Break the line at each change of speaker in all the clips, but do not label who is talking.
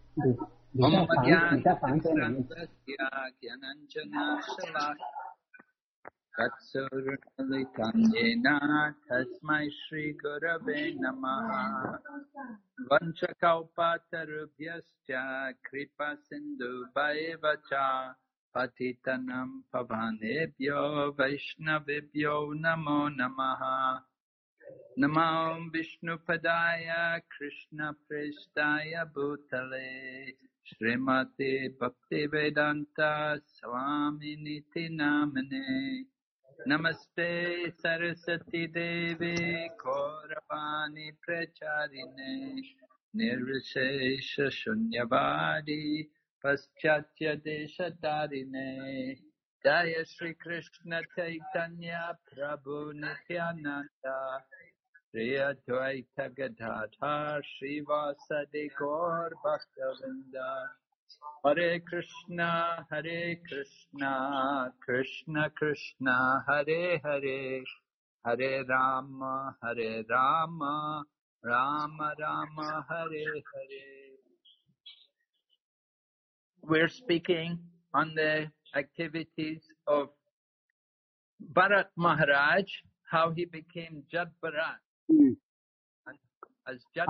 你
Om
在房间里面。
Tatsuralitamyena tasmai Shri Gurave Namaha Vanchakaupatarubhyascha Kripa Sindhu Bhaivacha Patitanam Pavanebhyo Vaishnavibhyo Namo Namaha Namo Vishnu Padaya Krishna Prestaya Bhutale Srimati Bhaktivedanta Swaminiti Namane Namaste Saraswati Devi Gauravani Pracharine Nirvishesha Shunyavadi Paschatya Deshatarine Jaya Shri Krishna Chaitanya Prabhu Nityananda Shri Advaita Gadadhar Srivasadi Gaur Bhaktavinda Hare Krishna, Krishna Krishna, Hare Hare, Hare Rama, Rama Rama, Hare Hare. We're speaking on the activities of Bharat Maharaj, how he became Jad Bharat. And as Jad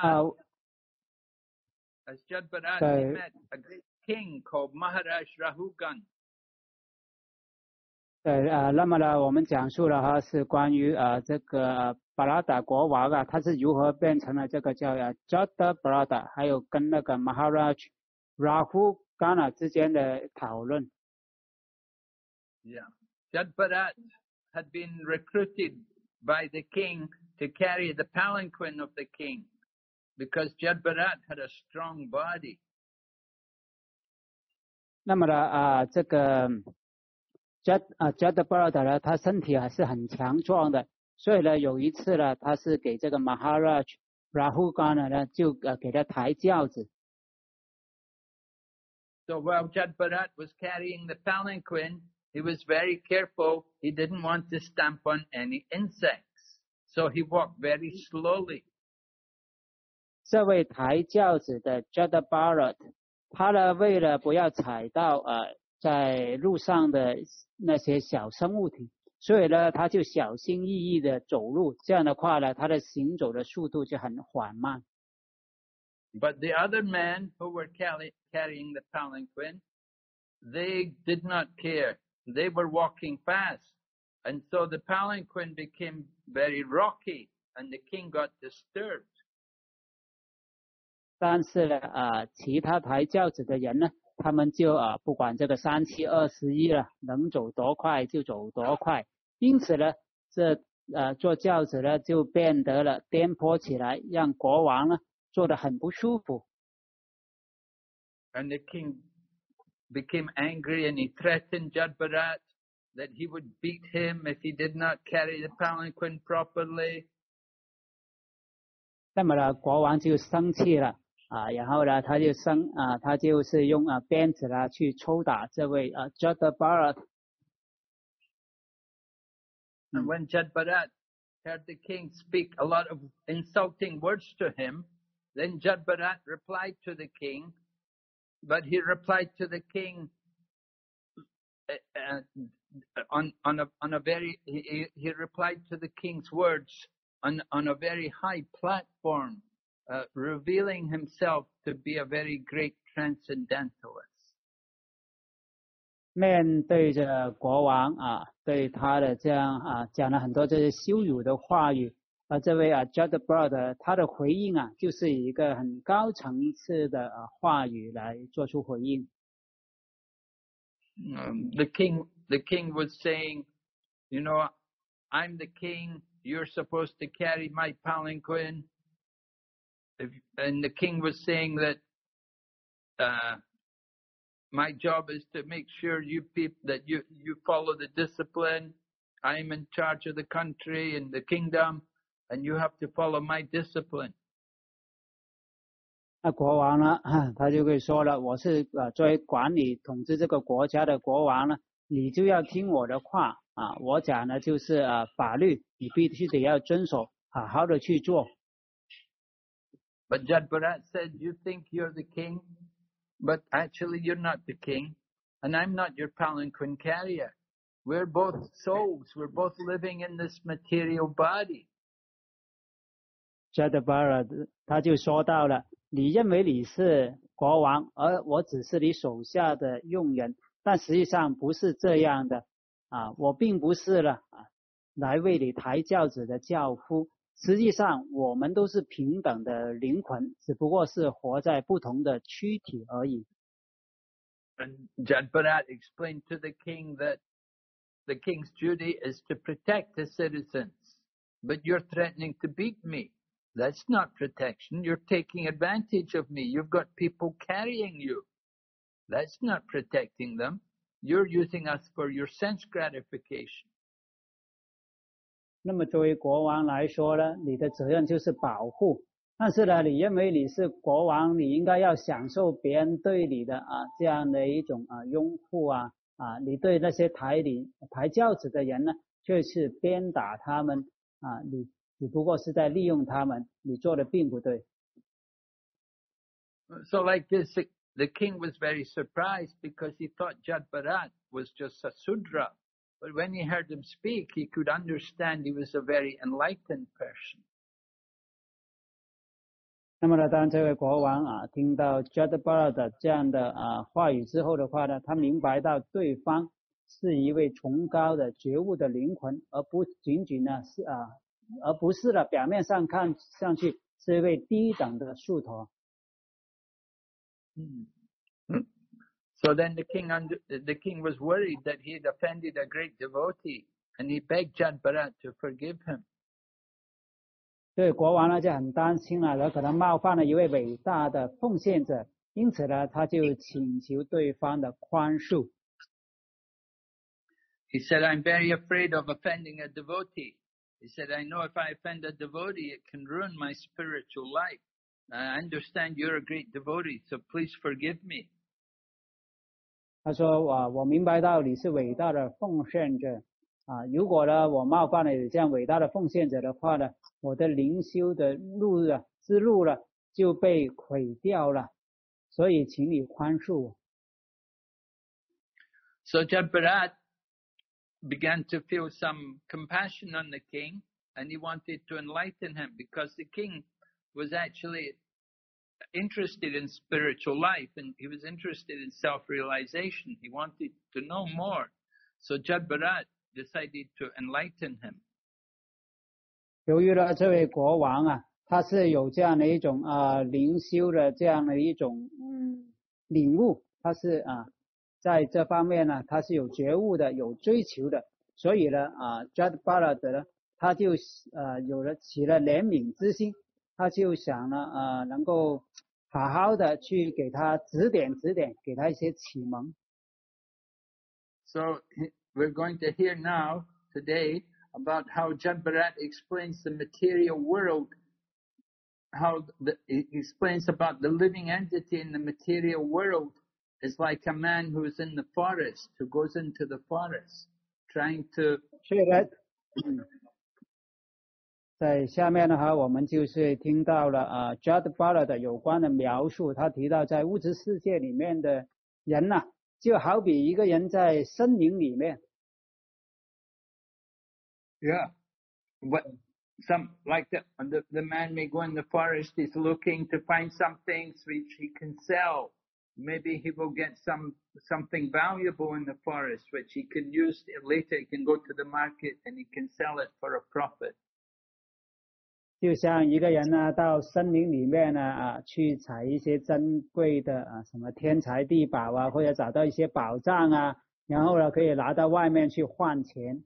Bharat, he met a great king called Maharaj Rahugan.
对那么呢，我们讲述了哈是关于这个巴拉达国王啊，他是如何变成了这个叫Jada Bharata， 还有跟那个 Maharaj Rahugana 之间的讨论。
Yeah, Jad Bharat had been recruited by the king to carry the palanquin of the king, because Jad Bharat had a strong body.
那么呢这个Jada Bharata 呢，他身体还是很强壮的，所以呢有一次呢，他是给这个 Maharaj Rahugana 呢就给他抬轿子。
So while Jad Bharat was carrying the palanquin, he was very careful. He didn't want to stamp on any insects, so he walked very slowly.
这位抬轿子的 Jada Bharat， 他呢为了不要踩到在路上的那些小生物体，所以呢他就小心翼翼的走路，这样的话呢他的行走的速度就很缓慢。
But the other men who were carrying the palanquin, they did not care. They were walking fast, and so the palanquin became very rocky, and the king got disturbed.
但是呢其他抬轿子的人呢，他们就不管这个3七21了，能走多快就走多快，因此呢这坐轿子呢就变得了颠簸起来，让国王呢坐得很不舒服。
And the king became angry, and he threatened Jad Bharat that he would beat him if he did not carry the palanquin properly.
那么呢国王就生气了然后呢他就是用鞭子啦去抽打这位Jada Bharat。
And when Jad Bharat heard the king speak a lot of insulting words to him, then Jad Bharat replied to the king, but he replied to the king he replied to the king's words on a very high platform, revealing himself to be a very great transcendentalist.
面对着国王对他的这样讲了很多这些羞辱的话语，而这位Jada Bharat 他的回应就是以一个很高层次的话语来做出回应。
The king was saying, you know, I'm the king, you're supposed to carry my palanquin. And the king was saying that my job is to make sure you follow the discipline. I'm in charge of the country and the kingdom, and you have to follow my discipline.
那国王呢他就会说了，我是作为管理统治这个国家的国王呢，你就要听我的话我讲的就是法律，你必须得要遵守，好好的去做。
But Jadbarat said, you think you're the king, but actually you're not the king, and I'm not your palanquin carrier. We're both souls. We're both living in this material body.
Jadbarat 他就说到了，你认为你是国王，而我只是你手下的佣人，但实际上不是这样的啊，我并不是来为你抬轿子的轿夫。实际上我们都是平等的灵魂，只不过是活在不同的躯体而已。
And Jadbarat explained to the king that the king's duty is to protect the citizens, but you're threatening to beat me. That's not protection. You're taking advantage of me. You've got people carrying you. That's not protecting them. You're using us for your sense gratification.
那么作为国王来说呢，你的责任就是保护，但是呢，你认为你是国王，你应该要享受别人对你的这样的一种拥护你对那些抬轿子的人呢，却是鞭打他们你只不过是在利用他们，你做的并不对。
So like this, the king was very surprised because he thought Jadbarat was just a Sudra. But when he heard him speak, he could understand he was a very enlightened person.
那么呢，当这位国王听到 Jadbarat 这样的话语之后的话呢，他明白到对方是一位崇高的觉悟的灵魂，而不仅仅呢是而不是表面上看上去是一位低等的树头。
So then the king was worried that he had offended a great devotee, and he begged Jadbarat to forgive him.
所以国王呢就很担心了，他可能冒犯了一位伟大的奉献者，因此呢他就请求对方的宽恕。
He said, I'm very afraid of offending a devotee. He said, I know if I offend a devotee, it can ruin my spiritual life. I understand you're a great devotee, so please forgive me.
他说我明白到你是伟大的奉献者如果呢我冒犯了你这样伟大的奉献者的话呢，我的灵修的之路就被毁掉了，所以请你宽恕我。
So Jadbarat began to feel some compassion on the king, and he wanted to enlighten him because the king was actually interested in spiritual life, and he was interested in self-realization. He wanted to know more. So Jadbarat decided to enlighten him.
由于呢这位国王他是有这样的一种灵修的这样的一种领悟，他是在这方面呢他是有觉悟的，有追求的，所以呢Jadbarat 呢他就起了怜悯之心，他就想呢能够好好的去给他指点，给他一些启蒙。
So we're going to hear now today about how Jadbarat explains the material world, he explains about the living entity in the material world is like a man who's in the forest, who goes into the forest trying to
所以呢在下面的话我们就是听到了Jadbarat 的有关的描述，他提到在物质世界里面的人就好比一个人在森林里面。
Yeah. What like the man may go in the forest, he's looking to find some things which he can sell. Maybe he will get something valuable in the forest which he can use later. He can go to the market and he can sell it for a profit.
就像一个人到森林里面去采一些珍贵的什么天材地宝或者找到一些宝藏然后呢可以拿到外面去换钱。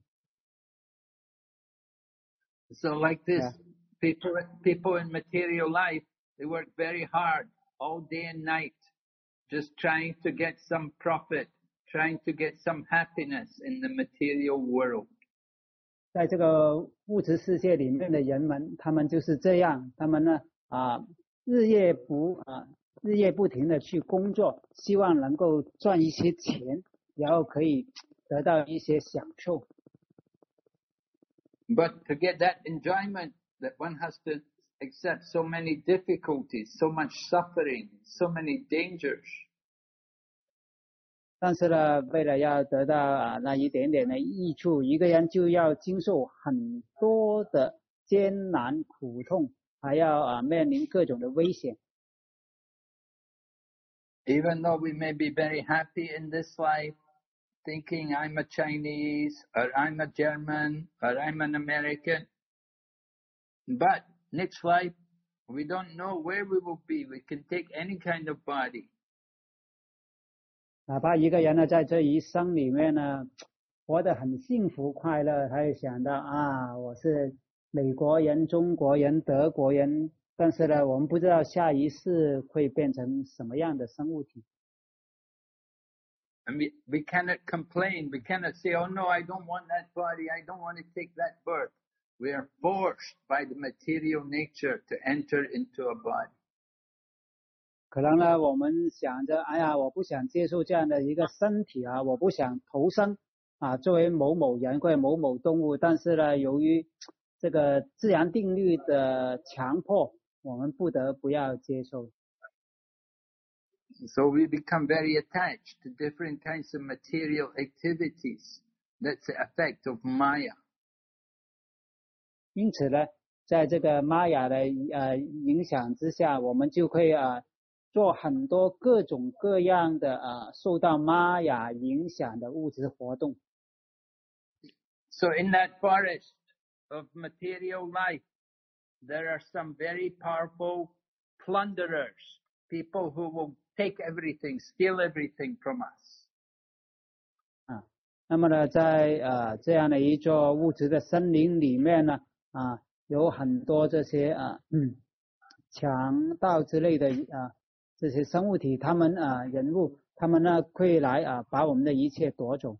So like this, people in material life, they work very hard all day and night, just trying to get some profit, trying to get some happiness in the material world.
在这个物质世界里面的人们，他们就是这样，他们呢日夜不停的去工作，希望能够赚一些钱，然后可以得到一些享受。
But to get that enjoyment, that one has to accept so many difficulties, so much suffering, so many dangers.
但是呢，为了要得到那一点点的益处，一个人就要经受很多的艰难苦痛，还要面临各种的危险。
Even though we may be very happy in this life, thinking I'm a Chinese, or I'm a German, or I'm an American, but next life, we don't know where we will be. We can take any kind of body.
哪怕一个人呢，在这一生里面呢，活得很幸福快乐，他也想到我是美国人、中国人、德国人，但是呢，我们不知道下一世会变成什么样的生物体。
And we cannot complain. We cannot say, oh no, I don't want that body. I don't want to take that birth. We are forced by the material nature to enter into a body.
可能呢，我们想着，我不想接受这样的一个身体我不想投生作为某某人或者某某动物，但是呢，由于这个自然定律的强迫，我们不得不要接受。
So we become very attached to different kinds of material activities. That's the effect of Maya.
因此呢，在这个玛雅的影响之下，我们就会做很多各种各样的受到玛雅影响的物质活动。
So in that forest of material life, there are some very powerful plunderers, people who will take everything, steal everything from us.
那么呢，在这样的一座物质的森林里面呢，有很多这些强盗之类的这些生物体，他们人物，他们呢会来把我们的一切夺走。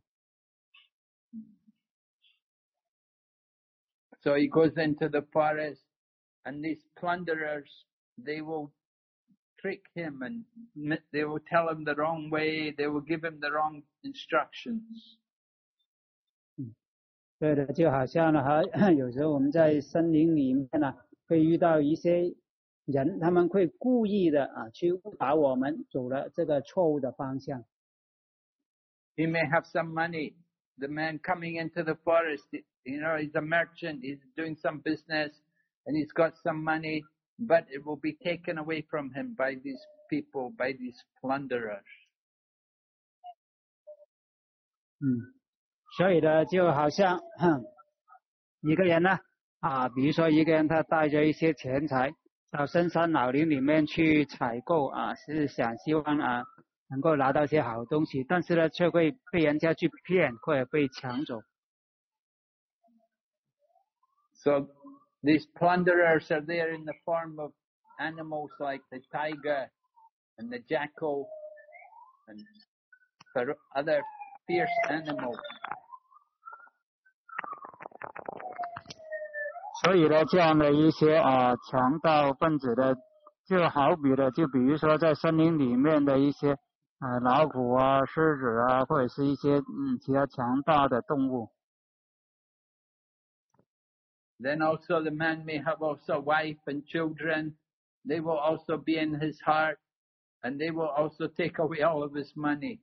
So he goes into the forest, and these plunderers, they will trick him, and they will tell him the wrong way. They will give him the wrong instructions.
对的，就好像呢，有时候我们在森林里面呢，会遇到一些人，他们会故意的去误导我们，走了这个错误的方向。
He may have some money. The man coming into the forest, he's a merchant. He's doing some business, and he's got some money, but it will be taken away from him by these people, by these plunderers.
所以呢，就好像一个人呢比如说一个人他带着一些钱财到深山老林里面去采购是希望能够拿到一些好东西，但是呢却会被人家去骗或者被抢走。
So these plunderers are there in the form of animals like the tiger and the jackal and other fierce animals.
所以呢，这样的一些强盗分子的，就好比的，就比如说在森林里面的一些老虎狮子或者是一些其他强大的动物。
Then also the man may have also a wife and children. They will also be in his heart, and they will also take away all of his money.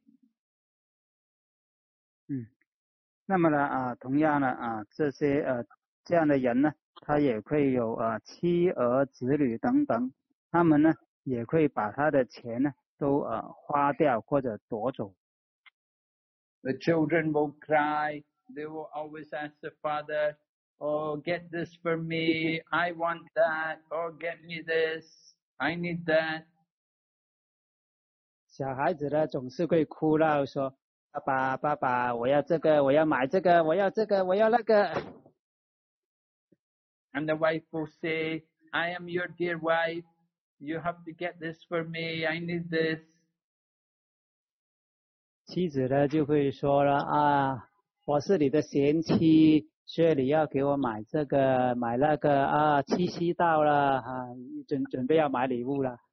那么呢同样呢这些这样的人呢，他也会有妻儿子女等等，他们呢也会把他的钱呢都花掉或者夺走。
The children will cry. They will always ask the father, "Oh, get this for me. I want that. Oh, get me this. I need that."
小孩子呢总是会哭闹说：“爸爸，爸爸，我要这个，我要买这个，我要这个，我要那个。”
And the wife will say, "I am your dear wife. You have to get this for me. I need this."
妻子呢就会说了我是你的贤妻，所以你要给我买这个买那个七夕到了准备要买礼物了。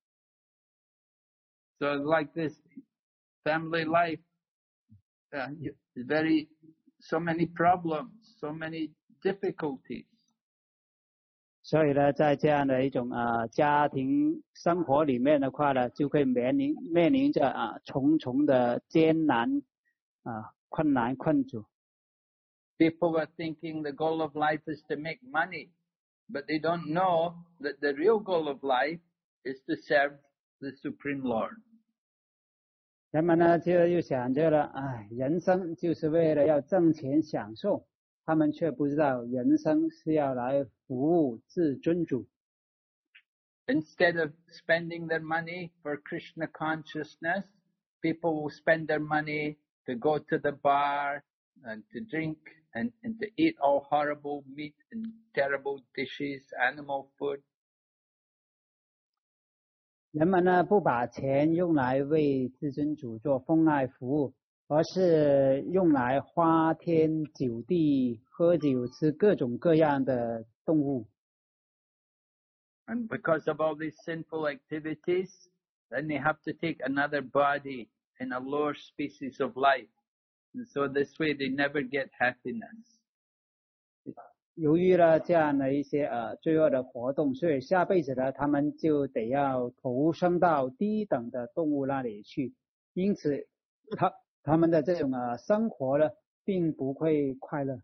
So like this family life, so many problems, so many difficulties.
所以呢，在这样的一种家庭生活里面的话呢，就会面临着重重的艰难困难困阻。
People are thinking the goal of life is to make money, but they don't know that the real goal of life is to serve the Supreme Lord.
人们呢就又想着了，人生就是为了要挣钱享受，他们却不知道人生是要来服务至尊主。
Instead of spending their money for Krishna consciousness, people will spend their money to go to the bar and to drink and to eat all horrible meat and terrible dishes, animal food.
人们呢不把钱用来为至尊主做奉爱服务，而是用来花天酒地、喝酒、吃各种各样的动物。
And because of all these sinful activities, then they have to take another body in a lower species of life. And so this way they never get happiness.
由于了这样的一些罪恶的活动，所以下辈子呢，他们就得要投生到低等的动物那里去。因此，他们的这种生活呢，并不会快乐。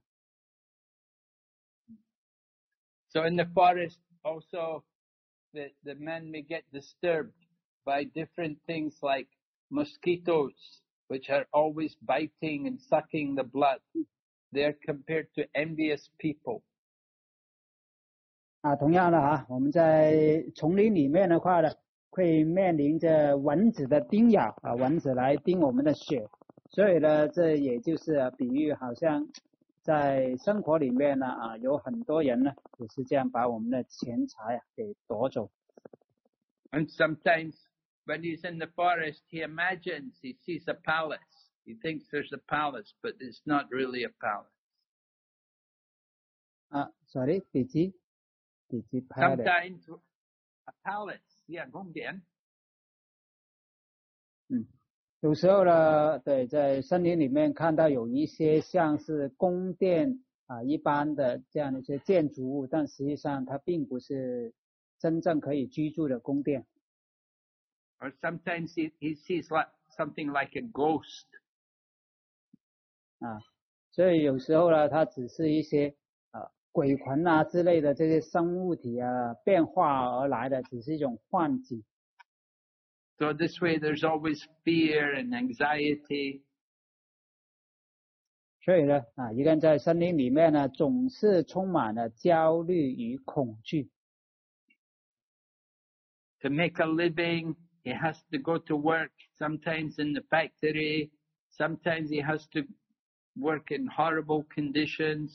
So in the forest, also the men may get disturbed by different things like mosquitoes, which are always biting and sucking the blood. They're compared to envious people.
同样的我们在丛林里面的话呢，会面临着蚊子的叮咬蚊子来叮我们的血，所以呢，这也就是比喻，好像在生活里面呢有很多人呢也是这样把我们的钱财给夺走。
And sometimes when he's in the forest, he imagines he sees a palace. He thinks there's a palace, but it's not really a palace.
Sorry, did you
Sometimes a palace, yeah, 宫殿。
有时候呢，对，在森林里面看到有一些像是宫殿一般的这样的一些建筑物，但实际上它并不是真正可以居住的宫殿。
Or sometimes he sees something like a ghost.
所以有时候呢，它只是一些鬼魂之类的这些生物体变化而来的，只是一种幻境。
So this way there's always fear and anxiety.
所以呢，一个人在森林里面呢，总是充满了焦虑与恐惧。
To make a living, he has to go to work, sometimes in the factory, sometimes he has to work in horrible conditions.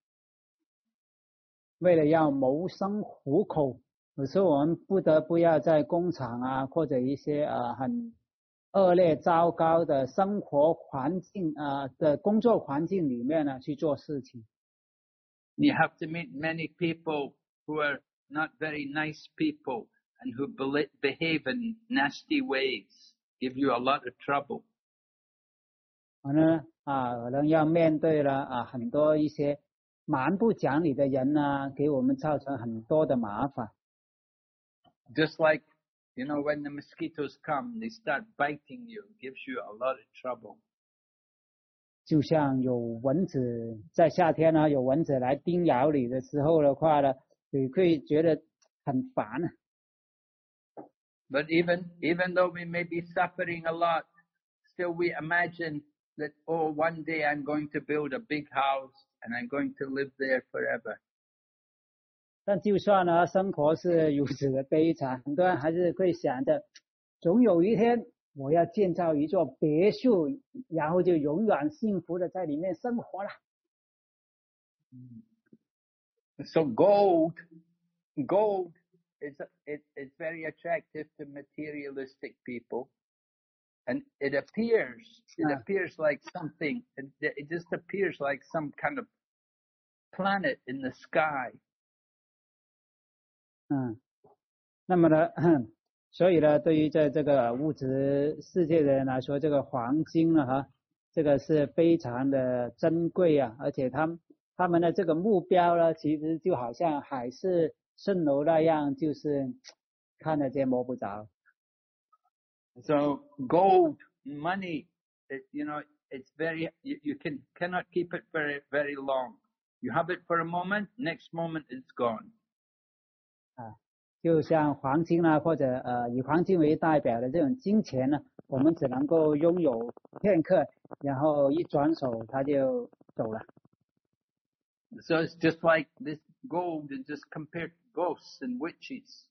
为了要谋生糊口，有时候我们不得不要在工厂或者一些很恶劣糟糕的生活环境的工作环境里面呢去做事情。
You have to meet many people who are not very nice people and who behave in nasty ways, give you a lot of trouble.
可能要面对了很多一些蛮不讲理的人给我们造成很多的麻烦。
Just like, when the mosquitoes come, they start biting you, gives you a lot of trouble.
就像有蚊子在夏天有蚊子来叮咬你的时候的话呢，你会觉得很烦。
But even though we may be suffering a lot, still we imagine that, one day I'm going to build a big house and I'm going to live there forever.
但就算生活是如此的悲惨，很多人还是会想着，总有一天我要建造一座别墅，然后就永远幸福的在里面生活了。
So gold it's very attractive to materialistic people, and it appears like something. It just appears like some kind of planet in the sky.
那么呢，所以呢，对于在这个物质世界的人来说，这个黄金呢，这个是非常的珍贵而且他们的这个目标呢，其实就好像海市蜃楼那样，就是看得见摸不着。
So gold, money, it's very, you cannot keep it very, very long. You have it for a moment, next moment it's gone.
就像黄金啊，或者以黄金为代表的这种金钱呢，我们只能够拥有片刻，然后一转手它就走了。
So it's just like this gold is just compared to ghosts and witches.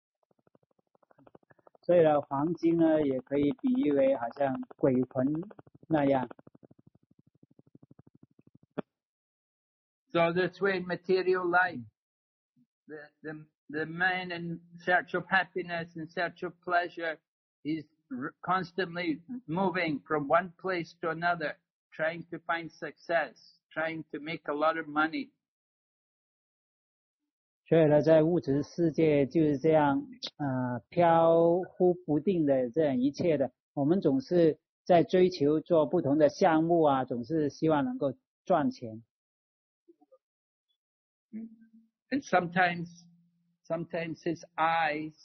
所以呢，黄金呢也可以比喻为好像鬼魂那样。
So this way, material life, the man in search of happiness, in search of pleasure, is constantly moving from one place to another, trying to find success, trying to make a lot of money.
所以呢，在物质世界就是这样，飘忽不定的这样一切的，我们总是在追求做不同的项目啊，总是希望能够赚钱。
And sometimes his eyes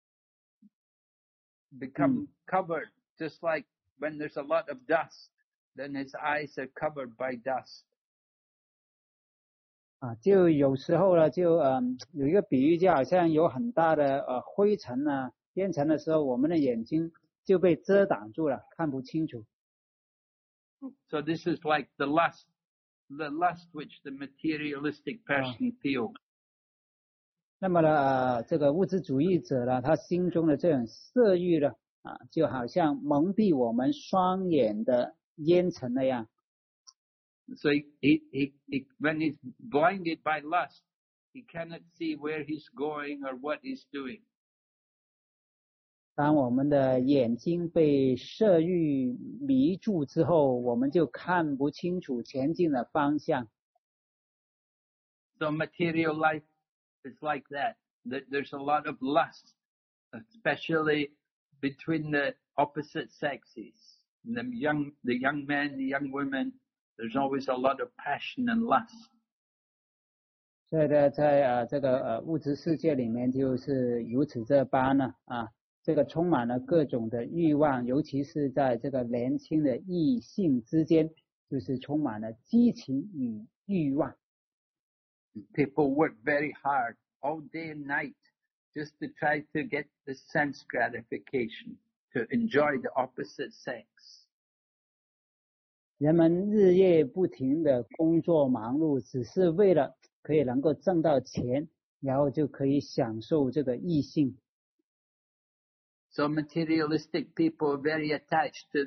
become covered, just like when there's a lot of dust, then his eyes are covered by dust.
就有时候呢，就有一个比喻，就好像有很大的灰尘啊、烟尘的时候，我们的眼睛就被遮挡住了，看不清楚。
So this is like the lust which the materialistic person feels.
那么呢，这个物质主义者呢，他心中的这种色欲呢，就好像蒙蔽我们双眼的烟尘那样。
So he when he's blinded by lust, he cannot see where he's going or what he's doing.
当我们的眼睛被色欲迷住之后，我们就看不清楚前进的方向。
So material life is like that. There's a lot of lust, especially between the opposite sexes. The young men, the young women, there's always a lot of passion and lust.
所以呢，在这个物质世界里面就是如此这般呢，这个充满了各种的欲望，尤其是在这个年轻的异性之间，就是充满了激情与欲望。
People work very hard all day and night just to try to get the sense gratification, to enjoy the opposite sex.
人们日夜不停的工作忙碌，只是为了可以能够挣到钱，然后就可以享受这个异性。
So materialistic people are very attached to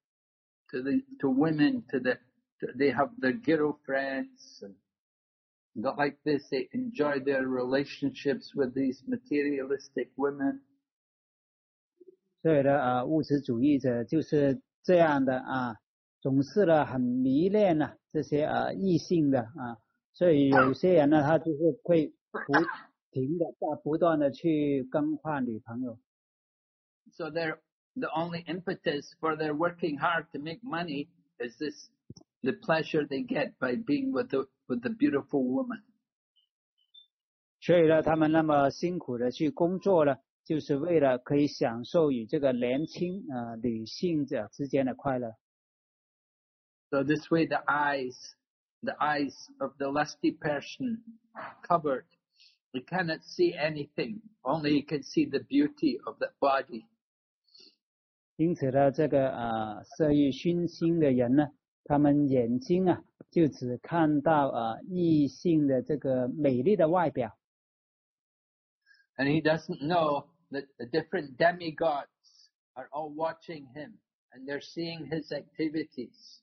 women, they have their girlfriends and like this. They enjoy their relationships with these materialistic women.
所以呢，物质主义者就是这样的总是呢很迷恋这些异性的所以有些人呢，他就是会不断的去更换女朋友。
So the only impetus for their working hard to make money is the pleasure they get by being with the beautiful woman.
所以呢，他们那么辛苦的去工作呢，就是为了可以享受与这个年轻女性者之间的快乐。
So this way the eyes of the lusty person covered. He cannot see anything. Only he can see the beauty of the body.
因此呢，这个色欲熏心的人呢，他们眼睛就只看到异性的这个美丽的外表。
And he doesn't know that the different demigods are all watching him and they're seeing his activities.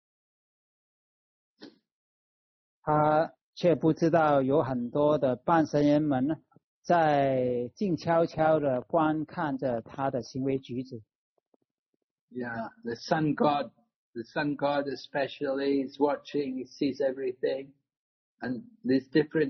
他却不知道有很多的半神人们呢，在静悄悄的观看着他的行为举止。
Yeah, the sun god especially is watching. He sees everything, and these different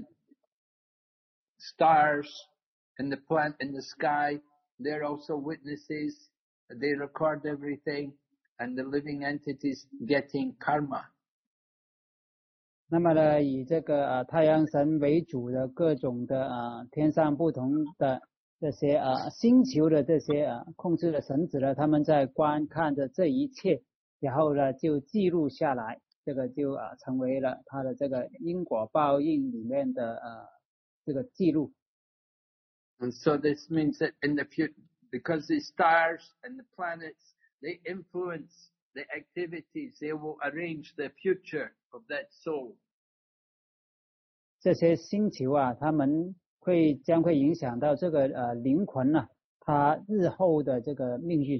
stars in the sky, they're also witnesses. They record everything, and the living entities getting karma.
那么呢，以这个太阳神为主的各种的天上不同的这些星球的这些控制的神子呢，他们在观看着这一切，然后呢就记录下来，这个就成为了他的这个因果报应里面的这个记录。
And so this means that in the future, because the stars and the planets, they influence the activities, they will arrange the future of that soul.
这些星球他们将会影响到这个灵魂它日后的这个命运。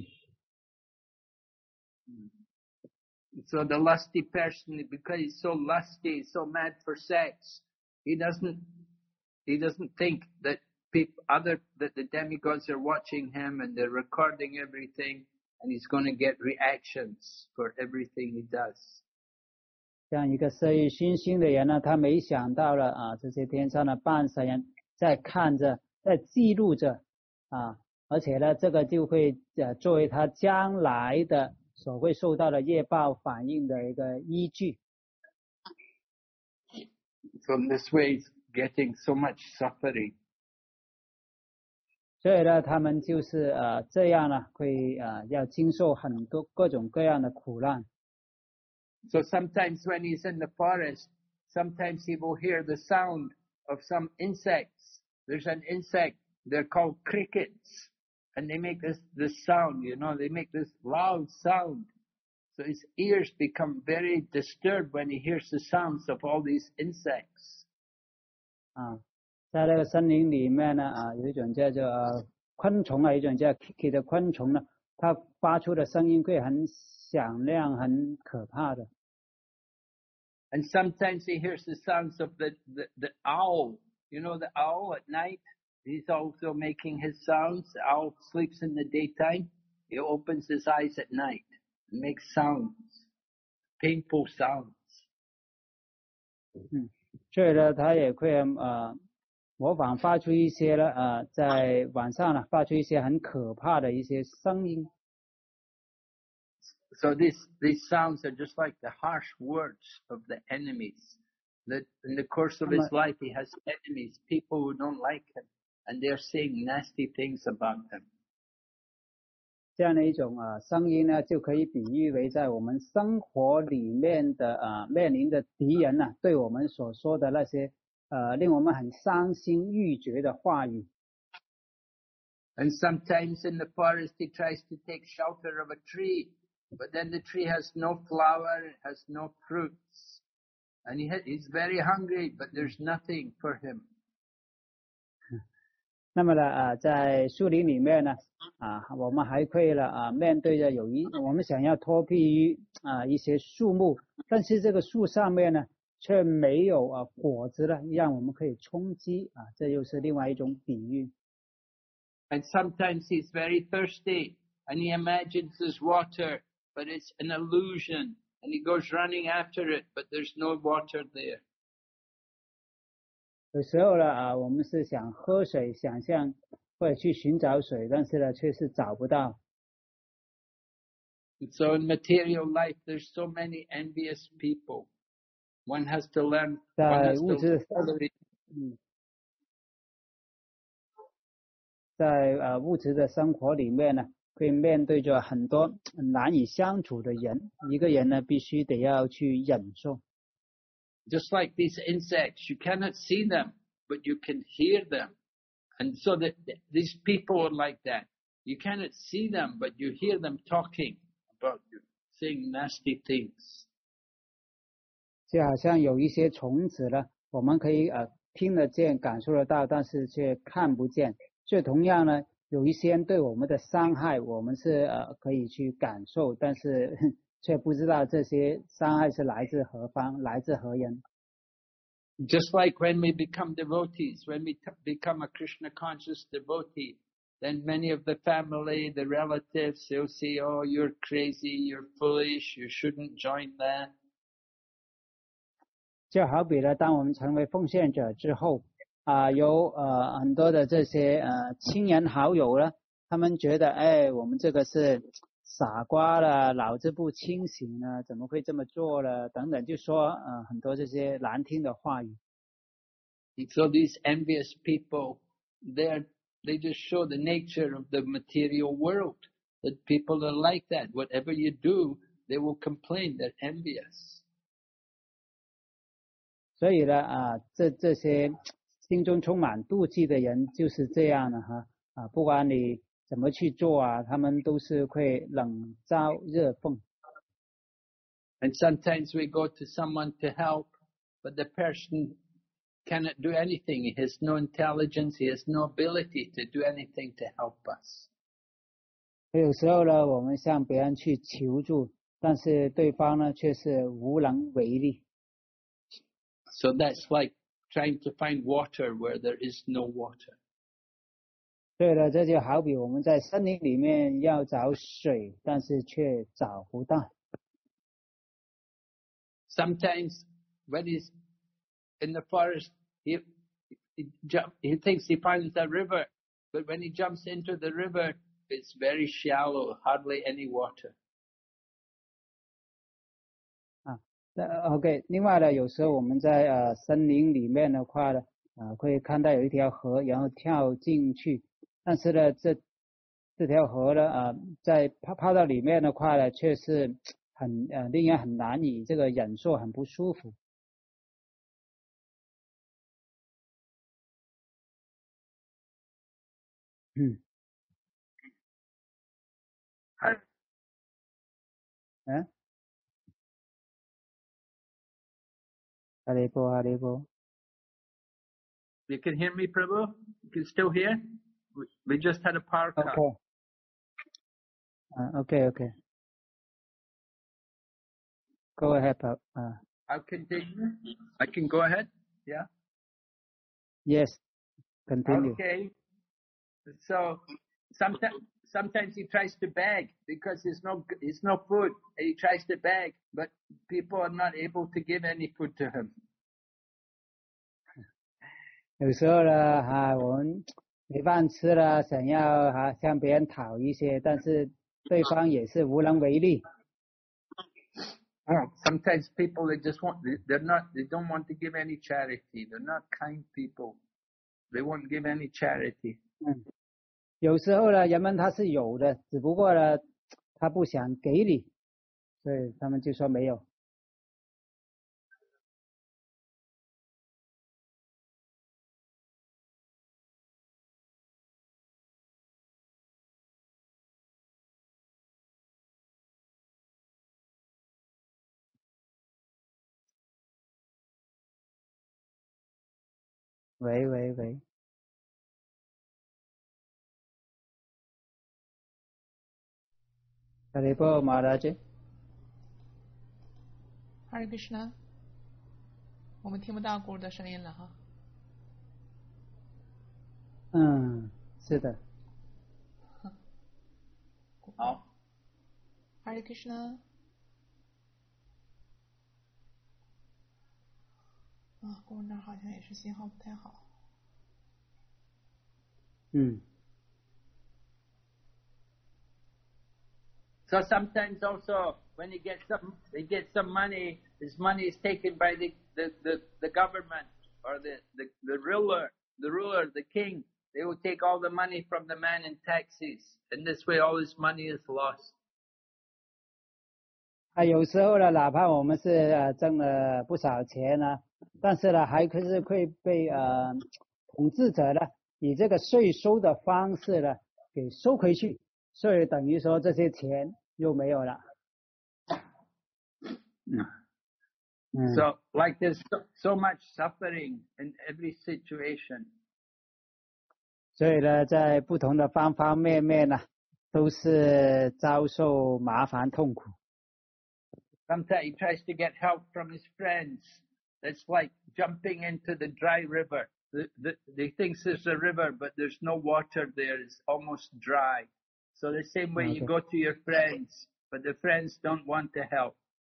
So the lusty person, because he's so lusty, so mad for sex, he doesn't think that that the demigods are watching him and they're recording everything, and he's going to get reactions for everything he does.
像一个色欲熏心的人呢，他没想到了这些天上的半神在看着，在记录着而且呢，这个就会作为他将来的所会受到的业报反应的一个依据。
So in this way, he's getting so much suffering.
所以呢，他们就是这样呢，会要经受很多各种各样的苦难。
So sometimes when he's in the forest, sometimes he will hear the sound of some insects. There's an insect, they're called crickets, and they make this sound, they make this loud sound. So his ears become very disturbed when he hears the sounds of all these insects.
在那个森林里面呢有一种叫做昆虫有一种叫 Kiki 的昆虫呢，它发出的声音会很响亮，很可怕的。
And sometimes he hears the sounds of the owl. The owl at night, he's also making his sounds. The owl sleeps in the daytime. He opens his eyes at night and makes sounds, painful sounds.
所以呢，他也会模仿发出一些在晚上呢发出一些很可怕的一些声音。
So these sounds are just like the harsh words of the enemies. That in the course of his life, he has enemies, people who don't like him, and they're saying nasty things about him.
这样的一种声音呢，就可以比喻为在我们生活里面的面临的敌人对我们所说的那些令我们很伤心欲绝的话语。
And sometimes in the forest, he tries to take shelter of a tree. But then the tree has no flower, it has no fruits. And he's very hungry, but there's nothing for him.
那么呢在树林里面呢我们还会面对着我们想要脱庇于一些树木，但是这个树上面呢却没有果子了，让我们可以充饥这又是另外一种比喻。
And sometimes he's very thirsty, and he imagines there's water, but it's an illusion, and he goes running after it, but there's no water there.
有时候呢我们是想喝水，想象或者去寻找水，但是呢却是找不到。
And so in material life, there's so many envious people. One has to learn.
在物质的生活里面呢，会面对着很多难以相处的人，一个人呢必须得要去忍受。
Just like these insects, you cannot see them, but you can hear them. And so that these people are like that. You cannot see them, but you hear them talking about you, saying nasty things.
就好像有一些虫子呢，我们可以听得见、感受得到，但是却看不见。所以同样呢，有一些人对我们的伤害，我们是可以去感受，但是却不知道这些伤害是来自何方，来自何人。
Just like when we become devotees, when we become a Krishna conscious devotee, then many of the family, the relatives, they'll say, "Oh, you're crazy, you're foolish, you shouldn't join that."
就好比呢，当我们成为奉献者之后有很多的这些亲人好友呢，他们觉得我们这个是傻瓜了，脑子不清醒了，怎么会这么做了？等等，就说很多这些难听的话语。
So these envious people, they just show the nature of the material world. That people are like that. Whatever you do, they will complain. They're envious.
所以呢这些心中充满妒忌的人就是这样的不管你怎么去做他们都是会冷嘲热讽。
And sometimes we go to someone to help, but the person cannot do anything. He has no intelligence. He has no ability to do anything to help us.
有时候呢，我们向别人去求助，但是对方呢却是无能为力。
So that's like trying to find water where there is no water.
对了，这就好比我们在森林里面要找水，但是却找不到。
Sometimes when he's in the forest, he thinks he finds a river, but when he jumps into the river, it's very shallow, hardly any water.
OK， 另外呢，有时候我们在森林里面的话呢，会看到有一条河，然后跳进去，但是呢，这条河呢，在泡到里面的话呢，却是很令人很难以这个忍受，很不舒服。Haribo.
You can hear me, Prabhu? You can still hear? We just had a power cut.
Okay. Go ahead,
I'll continue. I can go ahead? Yeah?
Yes, continue.
Okay. So sometimes he tries to beg because there's no food. And he tries to beg, but people are not able to give any food to him.
有时候呢，我们没饭吃了，想要向别人讨一些，但是对方也是无能为力。
Sometimes people they don't want to give any charity. They're not kind people. They won't give any charity.
有时候呢，人们他是有的，只不过呢，他不想给你，所以他们就说没有。喂。Haribo Maharaja。
Hare Krishna， 我们听不到鼓的声音了哈。
是的。
好。
Hare Krishna。鼓那儿好像也是信号不太好。
So sometimes also when he gets some money, his money is taken by the government or the ruler, the king. They will take all the money from the man in taxis, and this way all his money is lost.
有时候呢，哪怕我们是挣了不少钱呢，但是呢，还是会被统治者呢以这个税收的方式呢给收回去。所以等于说这些钱又没有了。
So like there's so much suffering in every situation.
所以呢，在不同的方方面面呢，都是遭受麻烦痛苦。
Sometimes he tries to get help from his friends. It's like jumping into the dry river. They think there's a river, but there's no water there. It's almost dry. So the same way you go to your friends, but the friends don't want to help.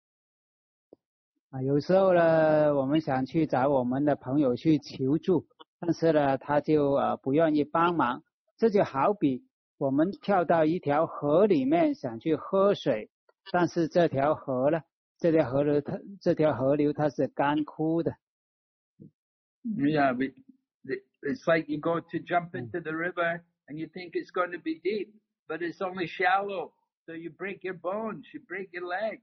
有时候呢，我们想去找我们的朋友去求助，但是呢，他就不愿意帮忙。这就好比我们跳到一条河里面想去喝水，但是这条河呢，这条河流它是干枯的。
Yeah, it's like you go to jump into the river and you think it's going to be deep, but it's only shallow. So you break your bones, you break your legs.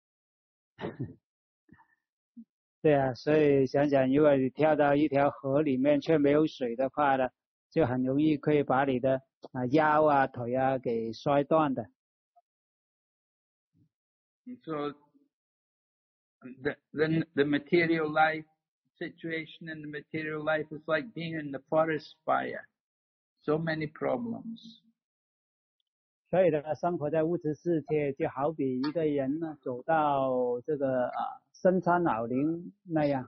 对啊，所以想想，如果你跳到一条河里面却没有水的话呢，就很容易可以把你的腰啊、腿啊给摔断的。
And so the material life situation in the material life is like being in the forest fire. So many problems.
所以呢，生活在物质世界就好比一个人呢走到这个深山老林那样。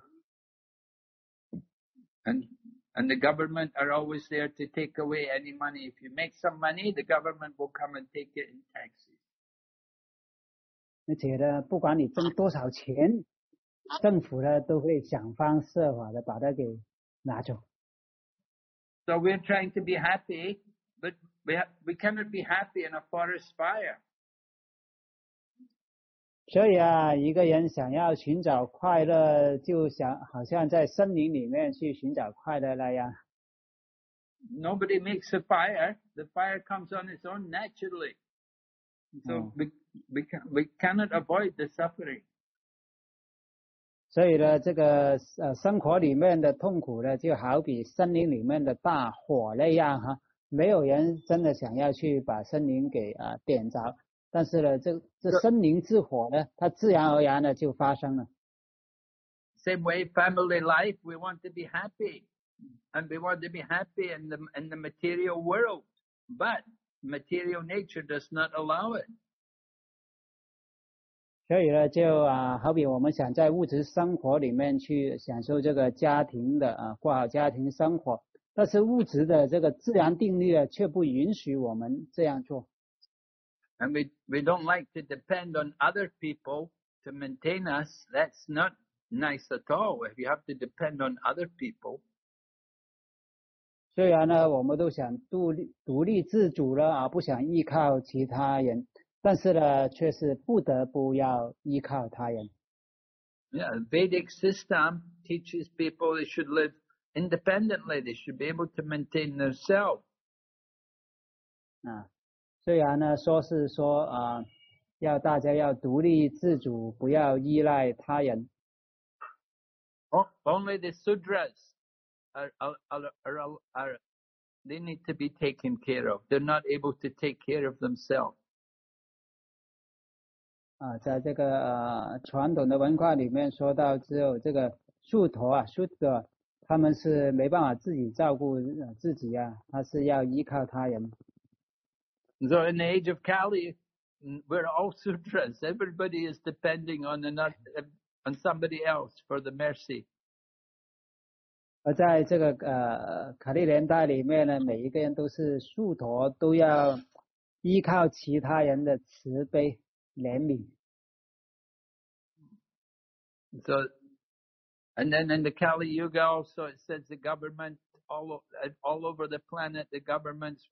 And the government are always there to take away any money. If you make some money, the government will come and take it in taxes.
而且呢，不管你挣多少钱，政府呢都会想方设法的把它给拿走。
So we're trying to be happy, but we cannot be happy in a forest fire.
所以啊，一个人想要寻找快乐，就好像在森林里面去寻找快乐那样。
Nobody makes a fire. The fire comes on its own naturally. So we cannot avoid the suffering.
所以呢，这个生活里面的痛苦呢，就好比森林里面的大火那样哈，没有人真的想要去把森林给点着，但是呢，这森林之火呢，它自然而然的就发生了。
Same way, family life, we want to be happy, and we want to be happy in the material world, but material nature does not allow it.
所以呢，就好比我们想在物质生活里面去享受这个家庭的过好家庭生活，但是物质的这个自然定律呢，却不允许我们这样做。
And we don't like to depend on other people to maintain us. That's not nice at all. If you have to depend on other people.
虽然呢，我们都想独立自主了不想依靠其他人，但是呢，却是不得不要依靠他人。
Yeah, the Vedic system teaches people they should live independently. They should be able to maintain themselves.
虽然呢，说要大家要独立自主，不要依赖他人。
Only the Sudras are they need to be taken care of. They're not able to take care of themselves.
在这个传统的文化里面说到，只有这个树陀他们是没办法自己照顾自己他是要依靠他人。
So in the age of Kali, we're all Sudras. Everybody is depending on somebody else for the mercy.
而在这个卡利年代里面呢，每一个人都是树陀，都要依靠其他人的慈悲怜悯。
So, and then in the Kali Yuga also it says the government all over the planet, the governments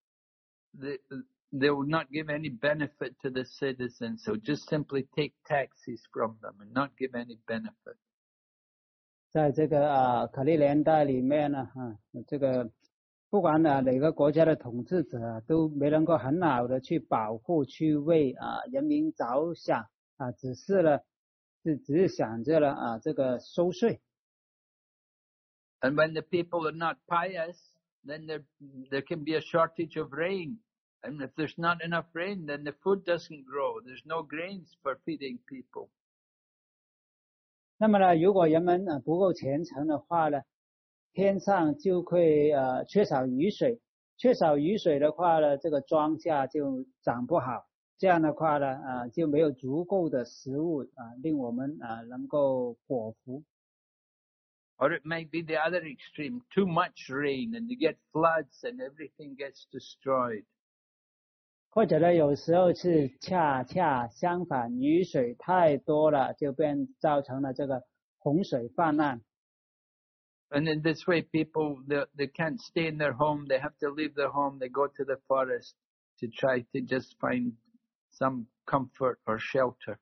they will not give any benefit to the citizens. So just simply take taxes from them and not give any benefit.
在这个卡利年代里面呢，这个不管哪个国家的统治者都没能够很好的去保护、去为人民着想只是想着了这个收税。
And when the people are not pious, then there can be a shortage of rain. And if there's not enough rain, then the food doesn't grow. There's no grains for feeding people.
那么呢，如果人们不够虔诚的话呢，天上就会缺少雨水，缺少雨水的话呢，这个庄稼就长不好，这样的话呢就没有足够的食物令我们能够果腹。
Or it might be the other extreme, too much rain and you get floods and everything gets destroyed.
或者呢，有时候是恰恰相反，雨水太多了，就造成了这个洪水泛滥。
And in this way, people, they can't stay in their home. They have to leave their home. They go to the forest to try to just find some comfort or shelter.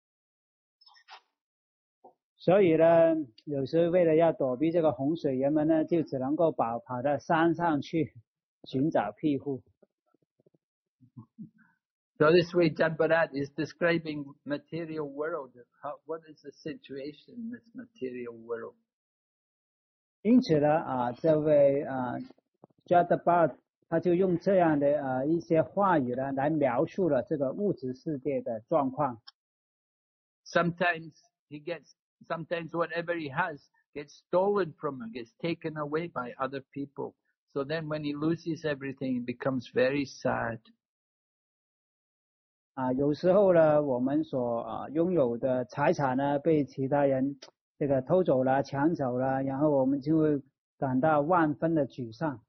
所以呢，有时为了要躲避这个洪水，人们呢就只能够跑到山上去寻找庇护。
So this way, Ajahn Bharat is describing material world. What is the situation in this material world?
因此呢，这位Ajahn Bharat 他就用这样的一些话语呢，来描述了这个物质世界的状况。
Sometimes whatever he has gets stolen from him, gets taken away by other people. So then when he loses everything, he becomes very sad.
有时候呢，我们所拥有的财产呢，被其他人这个偷走了、抢走了，然后我们就会感到万分的沮丧。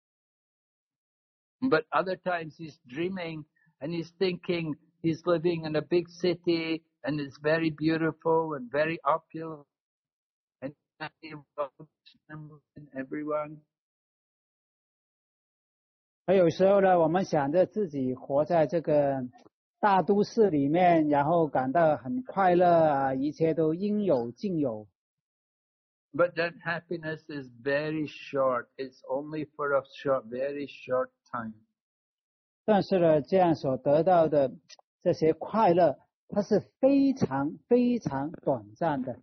But other times he's dreaming and he's thinking he's living in a big city and it's very beautiful and very opulent and everyone.
而有时候呢，我们想着自己活在这个大都市里面，然后感到很快乐一切都应有尽有。
But that happiness is very short. It's only for a very short time.
但是呢，这样所得到的这些快乐，它是非常非常短暂的。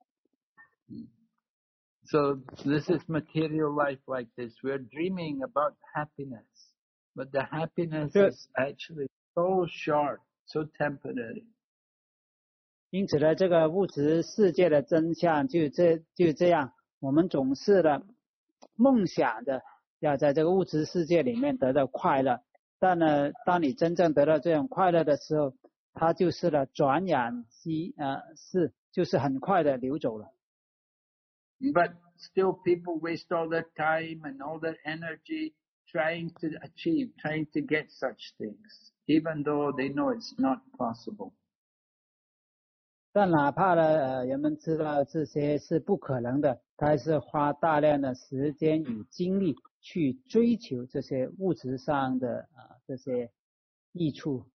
So this is material life like this. We're dreaming about happiness, but the happiness is actually so short, so temporary.
因此呢，这个物质世界的真相就这样，我们总是呢梦想着要在这个物质世界里面得到快乐，但呢，当你真正得到这种快乐的时候，它就是了转眼就是很快的流走了。
But still people waste all their time and all their energy trying to get such things, even though they know it's not possible.
但哪怕呢，人们知道这些是不可能的，他还是花大量的时间与精力去追求这些物质上的这些益处。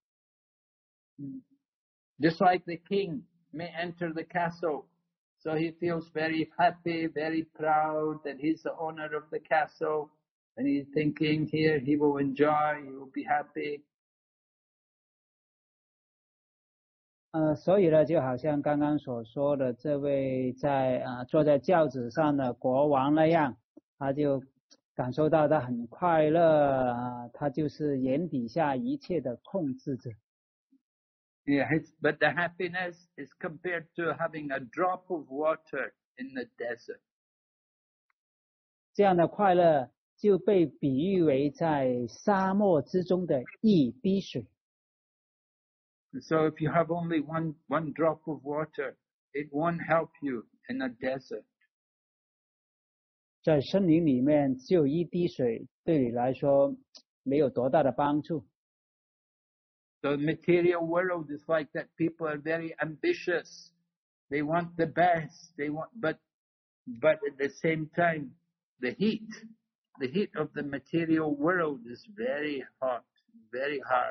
Just like the king may enter the castle, so he feels very happy, very proud that he's the owner of the castle, and he's thinking here he will enjoy, he will be happy.
所以呢，就好像刚刚所说的这位坐在轿子上的国王那样，他就感受到他很快乐他就是眼底下一切的控制者。
Yeah, but the happiness is compared to having a drop of water in the desert.
这样的快乐就被比喻为在沙漠之中的一滴水。
So if you have only one drop of water, it won't help you in a desert.
在森林里面，只有一滴水，对你来说没有多大的帮助。
The material world is like that. People are very ambitious. They want the best. But at the same time, the heat of the material world is very hot, very hard.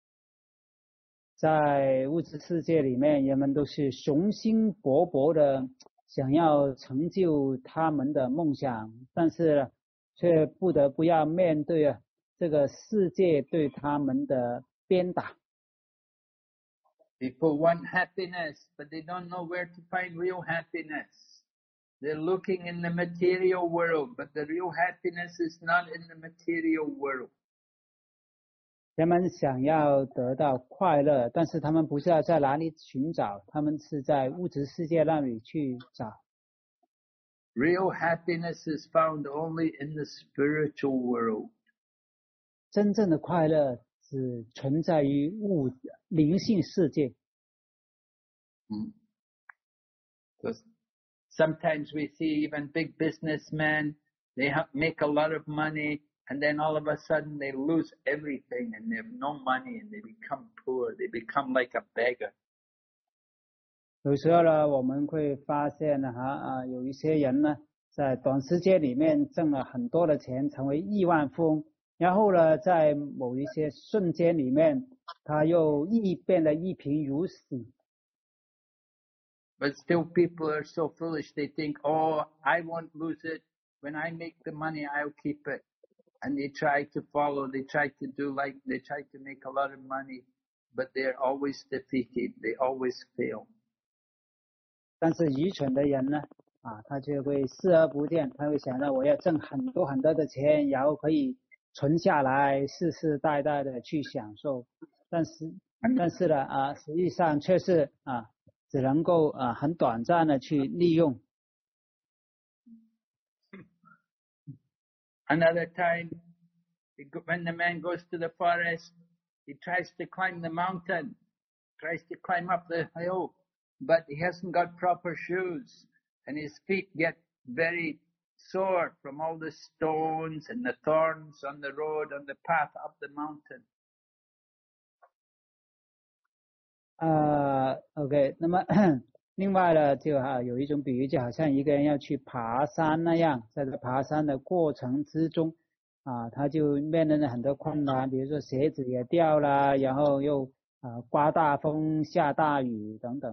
在物质世界里面，人们都是雄心勃勃的，想要成就他们的梦想，但是却不得不要面对这个世界对他们的鞭打。
People want happiness, but they don't know where to find real happiness. They're looking in the material world, but the real happiness is not in the material world.
人们想要得到快乐，但是他们不知道在哪里寻找，他们是在物质世界那里去找。
Real happiness is found only in the spiritual world.
真正的快乐只存在于灵性世界。
Sometimes we see even big businessmen, they make a lot of money, and then all of a sudden they lose everything and they have no money and they become poor. They become like a beggar.
有时候呢，我们会发现有一些人呢， 在短时间里面挣了很多的钱，成为亿万富翁。然后呢，在某一些瞬间里面，他又变得一贫如洗。
But still people are so foolish, they think, oh, I won't lose it. When I make the money, I'll keep it. And they try to follow, they try to do like, they try to make a lot of money, but they're always defeated, they always fail.
但是愚蠢的人呢，他就会视而不见，他会想到我要挣很多很多的钱，然后可以存下来，世世代代的去享受。但是呢，实际上却是只能够很短暂的去利用。
Another time, when the man goes to the forest, he tries to climb the mountain, tries to climb up the hill, but he hasn't got proper shoes, and his feet get very sore from all the stones and the thorns on the road, on the path up the mountain.
OK， 那么另外呢，就有一种比喻，就好像一个人要去爬山那样，在这爬山的过程之中，他就面临了很多困难，比如说鞋子也掉了，然后又刮大风、下大雨等等。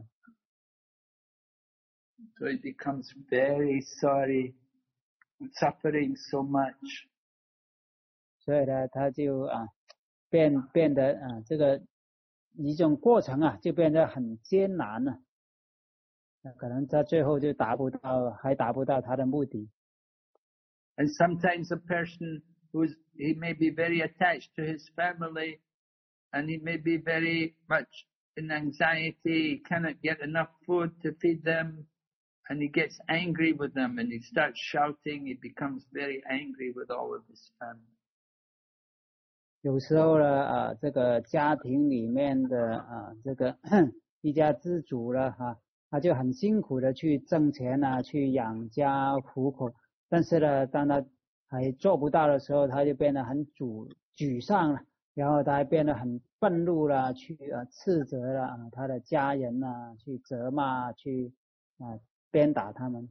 So he becomes very sorry, suffering so much.
所以呢，他就变得这个一种过程就变得很艰难了。可能他最后就还达不到他的目的。
And sometimes a person he may be very attached to his family, and he may be very much in anxiety, he cannot get enough food to feed them, and he gets angry with them, and he starts shouting, he becomes very angry with all of his family.
有时候呢，这个家庭里面的这个一家之主了他就很辛苦的去挣钱去养家糊口，但是呢，当他还做不到的时候，他就变得很沮丧了，然后他还变得很愤怒了，去斥责了他的家人去责骂，去鞭打他们。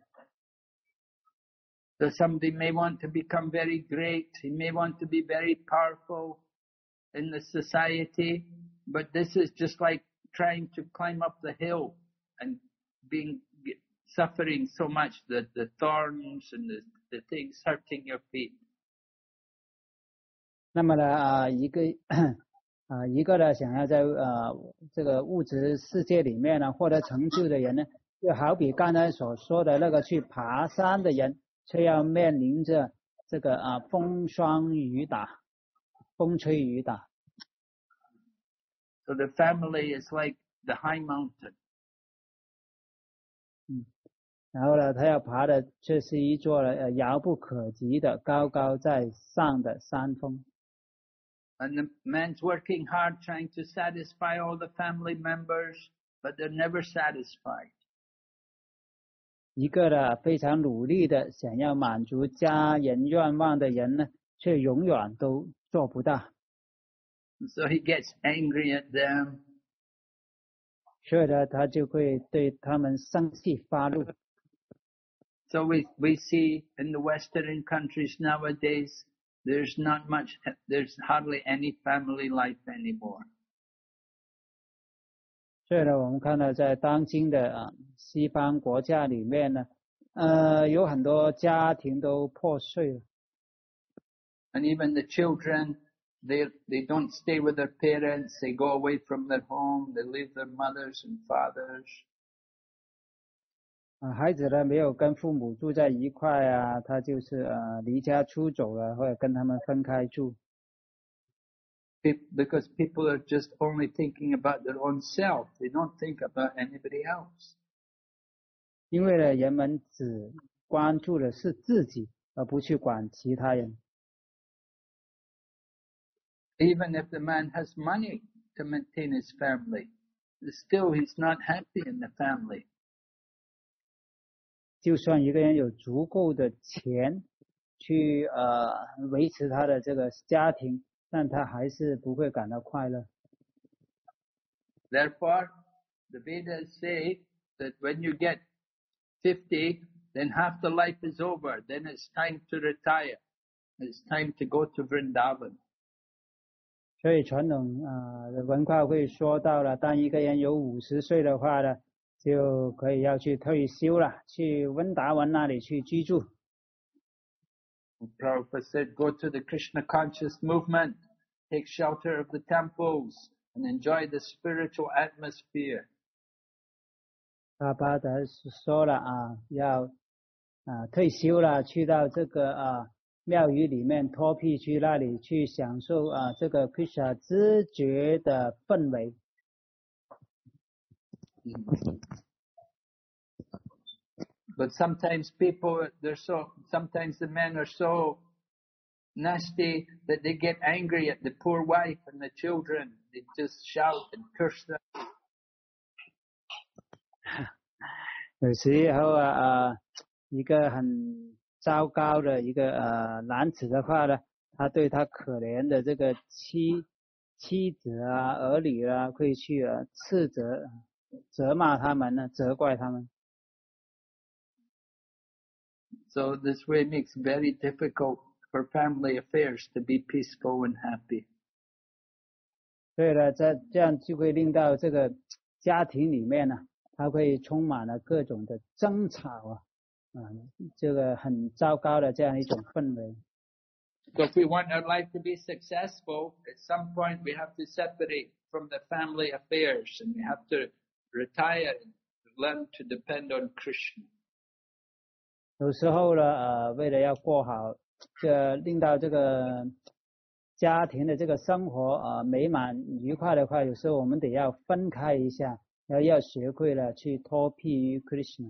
So somebody may want to become very great, he may want to be very powerful in the society, but this is just like trying to climb up the hill and suffering so much, the thorns and the things hurting your feet.
那么呢一个呢想要在这个物质世界里面获得成就的人呢，就好比刚才所说的那个去爬山的人，却要面临着这个风霜雨打，风吹雨打。
So the family is like the high mountain.
然后呢，他要爬的却是一座遥不可及的高高在上的山峰。
And the man's working hard trying to satisfy all the family members, but they're never satisfied.
一个呢非常努力的想要满足家人愿望的人呢，却永远都做不到。
So he gets angry at them.
所以呢，他就会对他们生气发怒。
So we see in the Western countries nowadays, there's hardly any family life anymore.
所以呢，我们看到在当今的西方国家里面呢，有很多家庭都破碎了。
And even the children, they don't stay with their parents, they go away from their home, they leave their mothers and fathers.
孩子呢没有跟父母住在一块他就是离家出走了，或者跟他们分开住。
Because people are just only thinking about their own self, they don't think about anybody else.
因为呢，人们只关注的是自己，而不去管其他人。
Even if the man has money to maintain his family, still he's not happy in the family.
就算一个人有足够的钱去维持他的这个家庭，但他还是不会感到快乐。
Therefore, the Vedas say that when you get 50, then half the life is over. Then it's time to retire. It's time to go to Vrindavan.
所以传统的文化会说到了，当一个人有50岁的话呢，就可以要去退休了，去温达文那里去居住。
Prabhupada said, go to the Krishna conscious movement, take shelter of the temples, and enjoy the spiritual atmosphere.
巴巴德说了要退休了，去到这个庙宇里面托庇区那里去享受这个 Krishna 知觉的氛围。
But sometimes sometimes the men are so nasty that they get angry at the poor wife and the children. They just shout and curse them.
有时候一个很糟糕的一个男子的话呢，他对他可怜的这个妻子儿女会去斥责责骂他们呢，责怪他们。
So this way makes it very difficult for family affairs to be peaceful and happy.
所以呢，这样就会令到这个家庭里面呢，它会充满了各种的争吵这个很糟糕的这样一种氛围。
So if we want our life to be successful, at some point we have to separate from the family affairs and we have to retire and learn to depend on Krishna.
有时候呢，为了要过好，令到这个家庭的这个生活美满愉快的话，有时候我们得要分开一下，要学会了去托庇于 Krishna。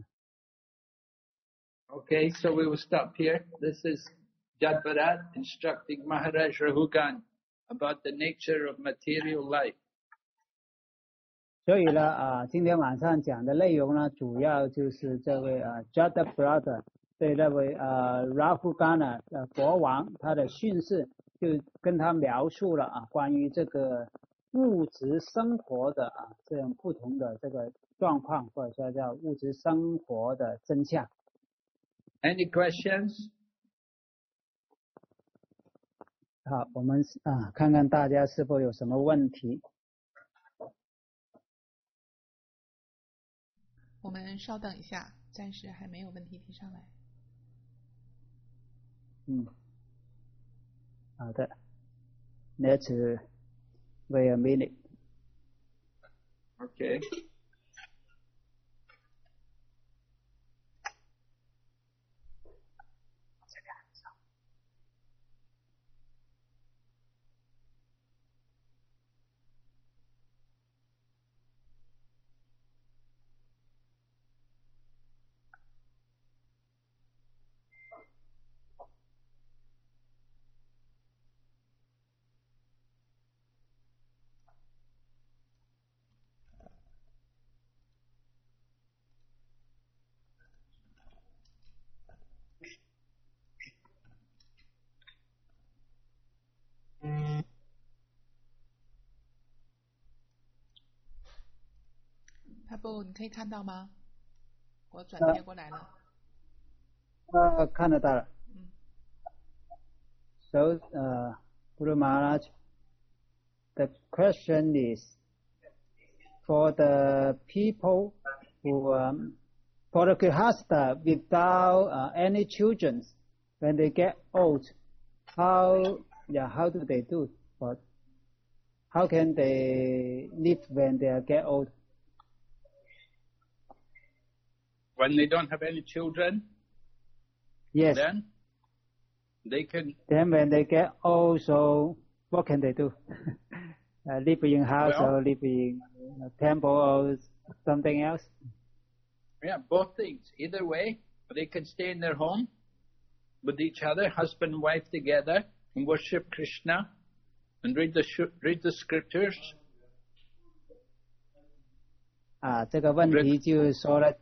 Okay, so we will stop here. This is Jadbharat instructing Maharaj Rahugan about the nature of material life.
所以呢，今天晚上讲的内容呢，主要就是这位Jadbharat 对那位Rahugana 国王他的训示，就跟他描述了关于这个物质生活的这样不同的这个状况，或者说叫物质生活的真相。
Any questions?
好，我们看看大家是否有什么问题。
我们稍等一下，暂时还没有问题提上来。
好的。Let's wait a minute.
Okay.
Pablo， 你可以看到吗？我转贴过来了。
看得到了。So, Guru Maharaj, the question is for the people who, for the grihasta without any children, when they get old, how do they do? Or how can they live when they get old?
When they don't have any children,
yes.
Then they can.
Then when they get old, so what can they do? Live in house or live in a temple or something else?
Yeah, both things. Either way, they can stay in their home with each other, husband and wife together, and worship Krishna and read the scriptures.
这个问题就是说了，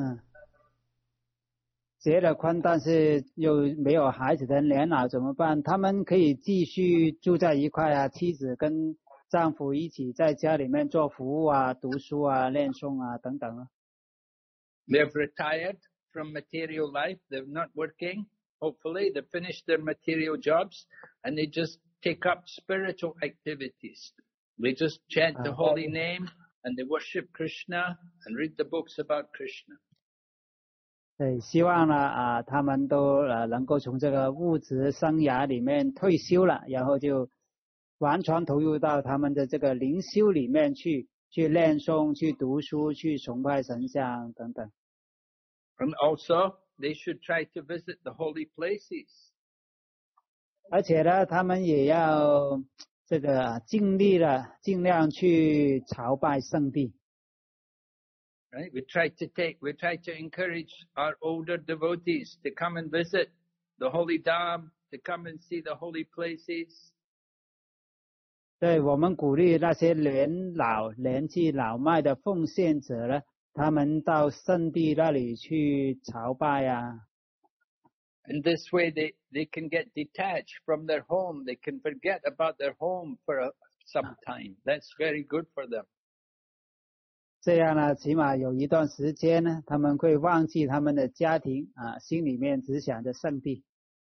结了婚但是又没有孩子的年老怎么办？他们可以继续住在一块妻子跟丈夫一起在家里面做服务读书念诵等等。
They've retired from material life. They're not working. Hopefully, they finish their material jobs and they just take up spiritual activities. They just chant the holy name and they worship Krishna and read the books about Krishna.
对，希望呢他们都能够从这个物质生涯里面退休了，然后就完全投入到他们的这个灵修里面去念诵、去读书、去崇拜神像等等。
And also, they should try to visit the holy places.
而且呢，他们也要这个尽量去朝拜圣地。
Right? We try to encourage our older devotees to come and visit the holy Dham, to come and see the holy places.
对，我们鼓励那些年纪老迈的奉献者呢，他们到圣地那里去朝拜啊。
And this way they can get detached from their home. They can forget about their home for some time. That's very good for them.
这样呢，起码有一段时间呢，他们会忘记他们的家庭心里面只想着圣地。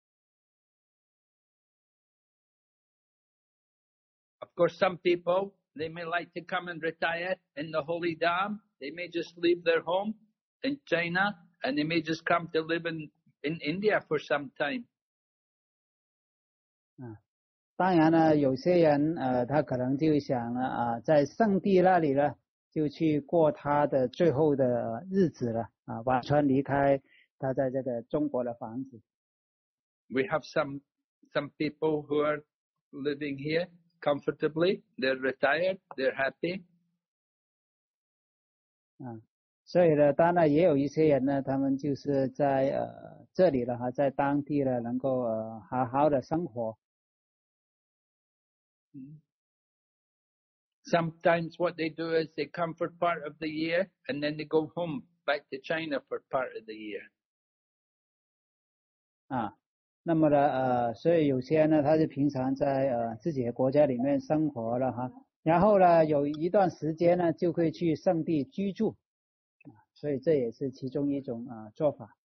Of course, some people, they may like to come and retire in the holy Dham. They may just leave their home in China and they may just come to live in India for some time.
当然呢，有些人他可能就想呢在圣地那里呢，就去过他的最后的日子了完全离开他在这个中国的房子。
We have some people who are living here comfortably. They're retired. They're happy.
所以呢，当然也有一些人呢，他们就是在这里了在当地呢能够好好的生活。
Sometimes what they do is they come for part of the year and then they go home back to China for part of the year.
那么呢所以有些人呢，他是平常在自己的国家里面生活了然后呢有一段时间呢就会去圣地居住，所以这也是其中一种做法。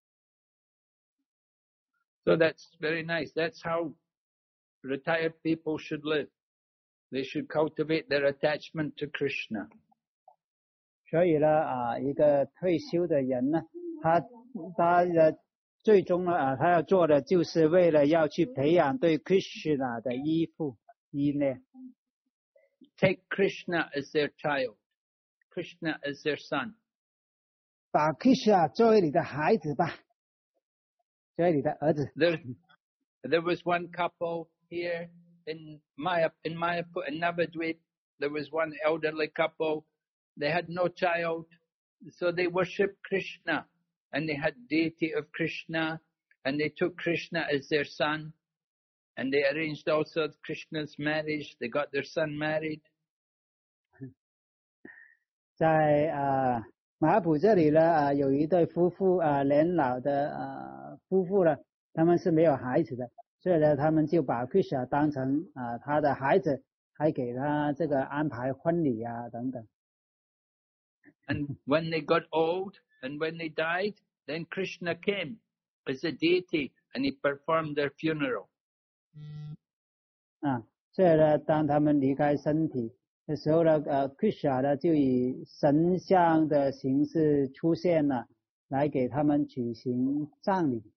So that's very nice. That's how retired people should live. They should cultivate their attachment to Krishna.
所以呢一个退休的人呢，他的最终呢他要做的就是为了要去培养对 Krishna 的依恋。
Take Krishna as their child. Krishna as their son.
把 Krishna 作为你的孩子吧，作为你的儿子。
There was one couple here in Mayapur, in Navadvip. There was one elderly couple. They had no child, so they worshipped Krishna, and they had deity of Krishna, and they took Krishna as their son, and they arranged also Krishna's marriage. They got their son married.
在马普这里呢有一对夫妇年老的夫妇呢，他们是没有孩子的，所以呢他们就把 Krishna 当成他的孩子，还给他这个安排婚礼等等。
And when they got old and when they died, then Krishna came as a deity and he performed their funeral.
所以呢当他们离开身体的时候呢Krishna 呢就以神像的形式出现了，来给他们举行葬礼。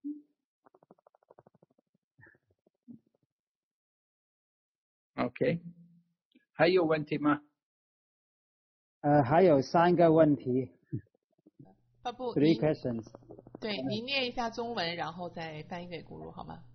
Okay. 还有问题吗？
还有3个问题。Three questions.
对，您念一下中文，然后再翻译给咕噜好吗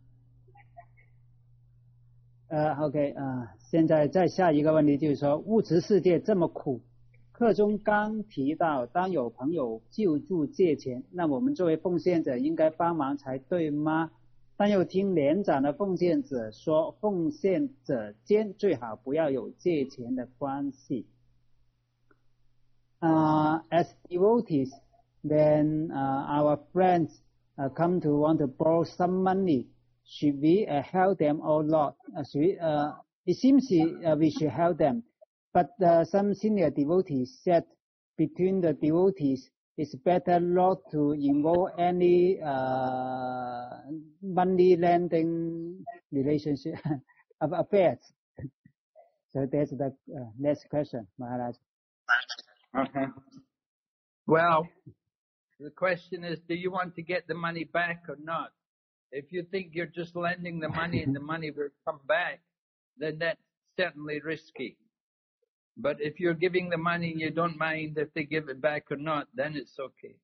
？OK 现在再下一个问题就是说，物质世界这么苦，课中刚提到，当有朋友救助借钱，那我们作为奉献者应该帮忙才对吗？但又听年长的奉献者说，奉献者间最好不要有借钱的关系。As devotees, when our friends come to want to borrow some money, should we help them or not? It seems we should help them, but some senior devotees said between the devotees it's better not to involve any money lending relationship affairs. So that's the next question, Maharaj.
Well, the question is, do you want to get the money back or not? If you think you're just lending the money and the money will come back, then that's certainly risky. But if you're giving the money and you don't mind if they give it back or not, then it's okay.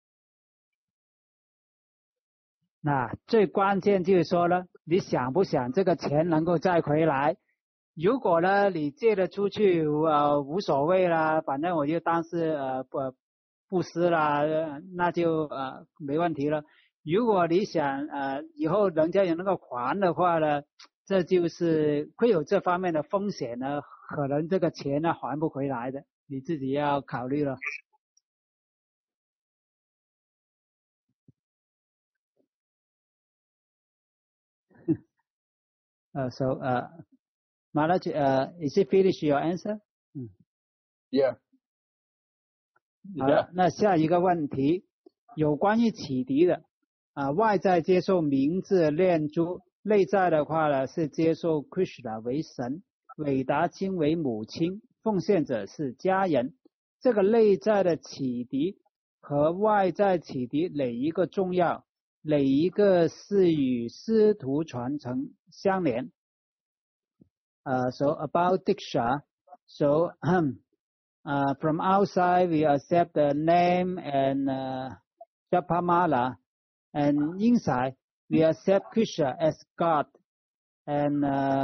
那最关键就是说呢，你想不想这个钱能够再回来？如果呢你借了出去无所谓啦，反正我就当是布施啦，那就没问题了。如果你想以后人家也能够还的话呢，这就是会有这方面的风险呢，可能这个钱呢还不回来的，你自己要考虑了。So Maharaj, is it finished your answer?
Yeah.
好了，那下一个问题，有关于启迪的外在接受名字念珠，内在的话呢是接受 Krishna 为神，韦达经为母亲，奉献者是家人。这个内在的启迪和外在启迪哪一个重要？哪一个是与师徒传承相连？So about Diksha, so from outside we accept the name and Japamala, and inside we accept Krishna as God and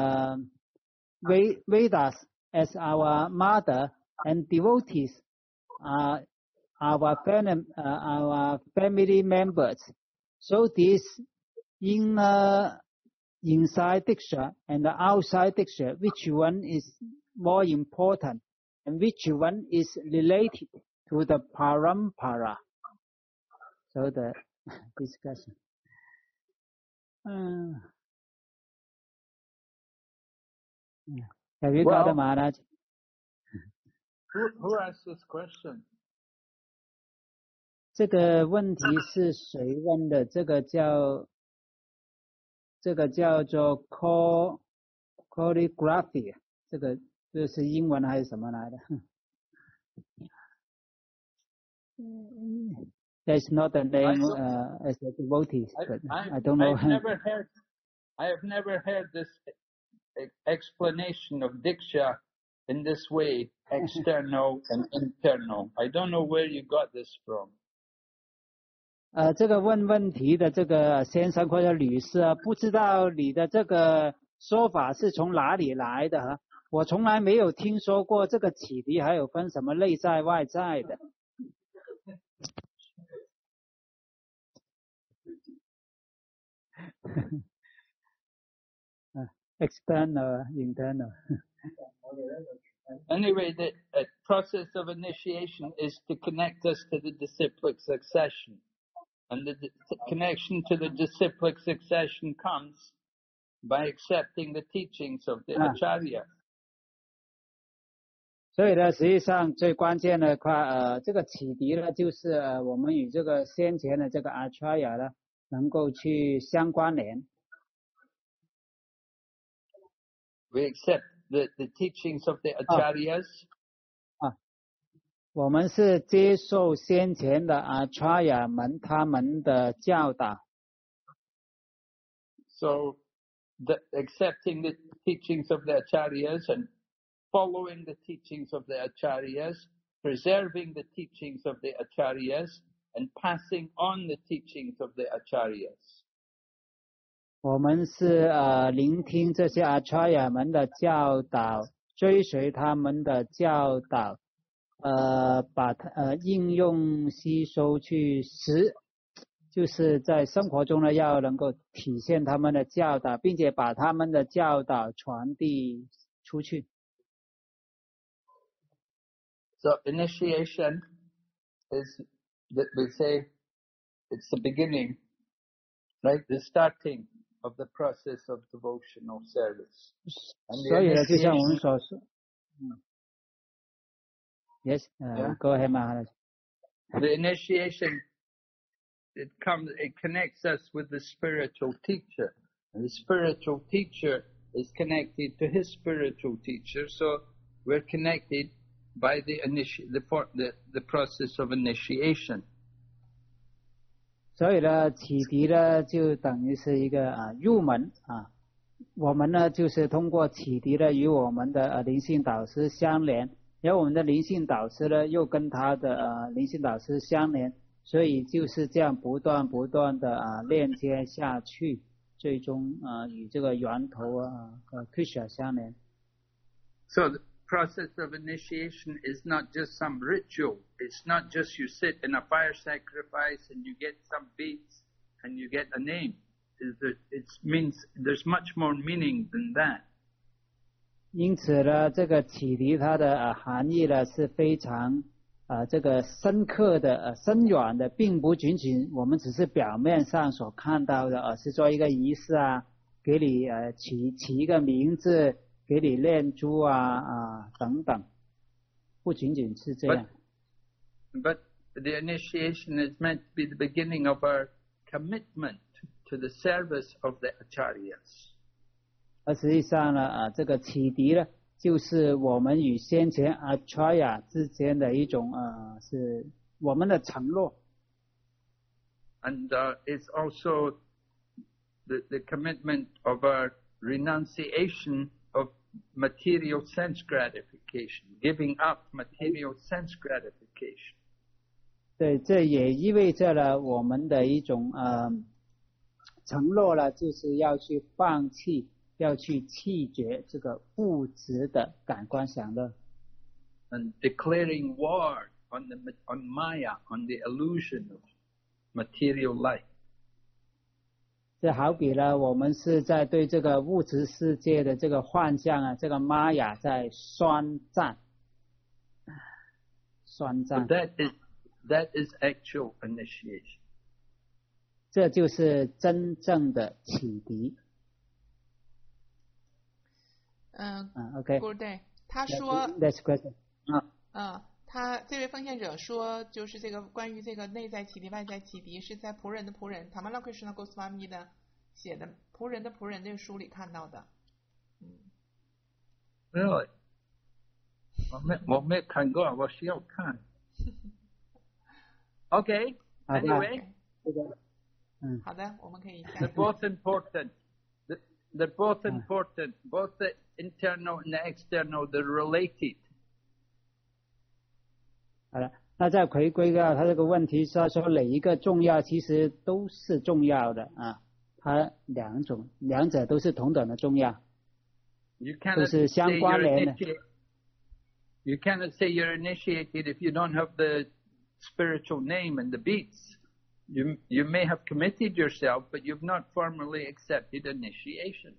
Vedas as our mother, and devotees are our family members. So this inside Diksha and the outside Diksha, which one is more important and which one is related to the parampara? So the discussion. Have you got it, Maharaj?
Who asked this question?
这个问题是谁问的？这个叫做 choreography， 这是英文还是什么来的？That's not the name as a devotee, but I don't know.
I have never heard this explanation of Diksha in this way, external and internal. I don't know where you got this from.
这个问题的这个先生或者女士不知道你的这个说法是从哪里来的我从来没有听说过这个启迪还有分什么内在外在的。External, internal.
Anyway, the process of initiation is to connect us to the disciplic succession. And the connection to the disciplic succession comes by accepting the teachings of the Acharya.
所以呢，实际上最关键的这个启迪呢，就是我们与这个先前的这个 Acharya 呢，能够去相关联。
We accept the teachings of the Acharyas.
我们是接受先前的Acharya们他们的教导。
So, accepting the teachings of the Acharyas and following the teachings of the Acharyas, preserving the teachings of the Acharyas, and passing on the teachings of the Acharyas.
我们是聆听这些Acharya们的教导，追随他们的教导。把应用吸收去就是在生活中呢要能够体现他们的教导，并且把他们的教导传递出去。
So initiation is, we say, it's the beginning, right? The starting of the process of devotional service.
所以呢，就像我们所说，Yes, go ahead, Maharaj.
The initiation, it connects us with the spiritual teacher. And the spiritual teacher is connected to his spiritual teacher, so we're connected by the process of initiation.
所以呢，启迪呢就等于是一个入门啊。我们呢就是通过启迪呢与我们的灵性导师相连，然后我们的灵性导师呢又跟他的灵性导师相连，所以就是这样不断的链接下去，最终与这个源头Krishna 相连。
So the process of initiation is not just some ritual. It's not just you sit in a fire sacrifice and you get some beads and you get a name. It means there's much more meaning than that.
因此呢，这个启迪它的含义呢是非常这个深刻的深远的，并不仅仅我们只是表面上所看到的，而是做一个仪式给你起一个名字，给你念珠等等，不仅仅是这样。
But the initiation is meant to be the beginning of our commitment to the service of the acharyas.
而实际上呢，这个启迪呢，就是我们与先前acharya之间的一种是我们的承诺。
And it's also the commitment of our renunciation of material sense gratification, giving up material sense gratification.
对，这也意味着了我们的一种承诺了，就是要去放弃，要去弃绝这个物质的感官享乐。
And declaring war on Maya, on the illusion of material life.
这好比呢，我们是在对这个物质世界的这个幻象这个玛雅在宣战。
That is actual initiation.
这就是真正的启迪。OK。
Good day。他说。
Next question。
他这位奉献者说，就是这个关于这个内在启迪、外在启迪，是在仆人的仆人Tamala Krishna Goswami 的写的《仆人的仆人》这个书里看到的。
Really？ 我没看过，我需要看。Okay. Anyway.
好的，我们可以。
They're both important. They're both important. Both the internal and the external. They're related.
好了，那再回归到他这个问题，他说哪一个重要？其实都是重要的它两者都是同等的重要，都是相关联的。
You cannot say you're initiated if you don't have the spiritual name and the beats. You may have committed yourself, but you've not formally accepted initiation.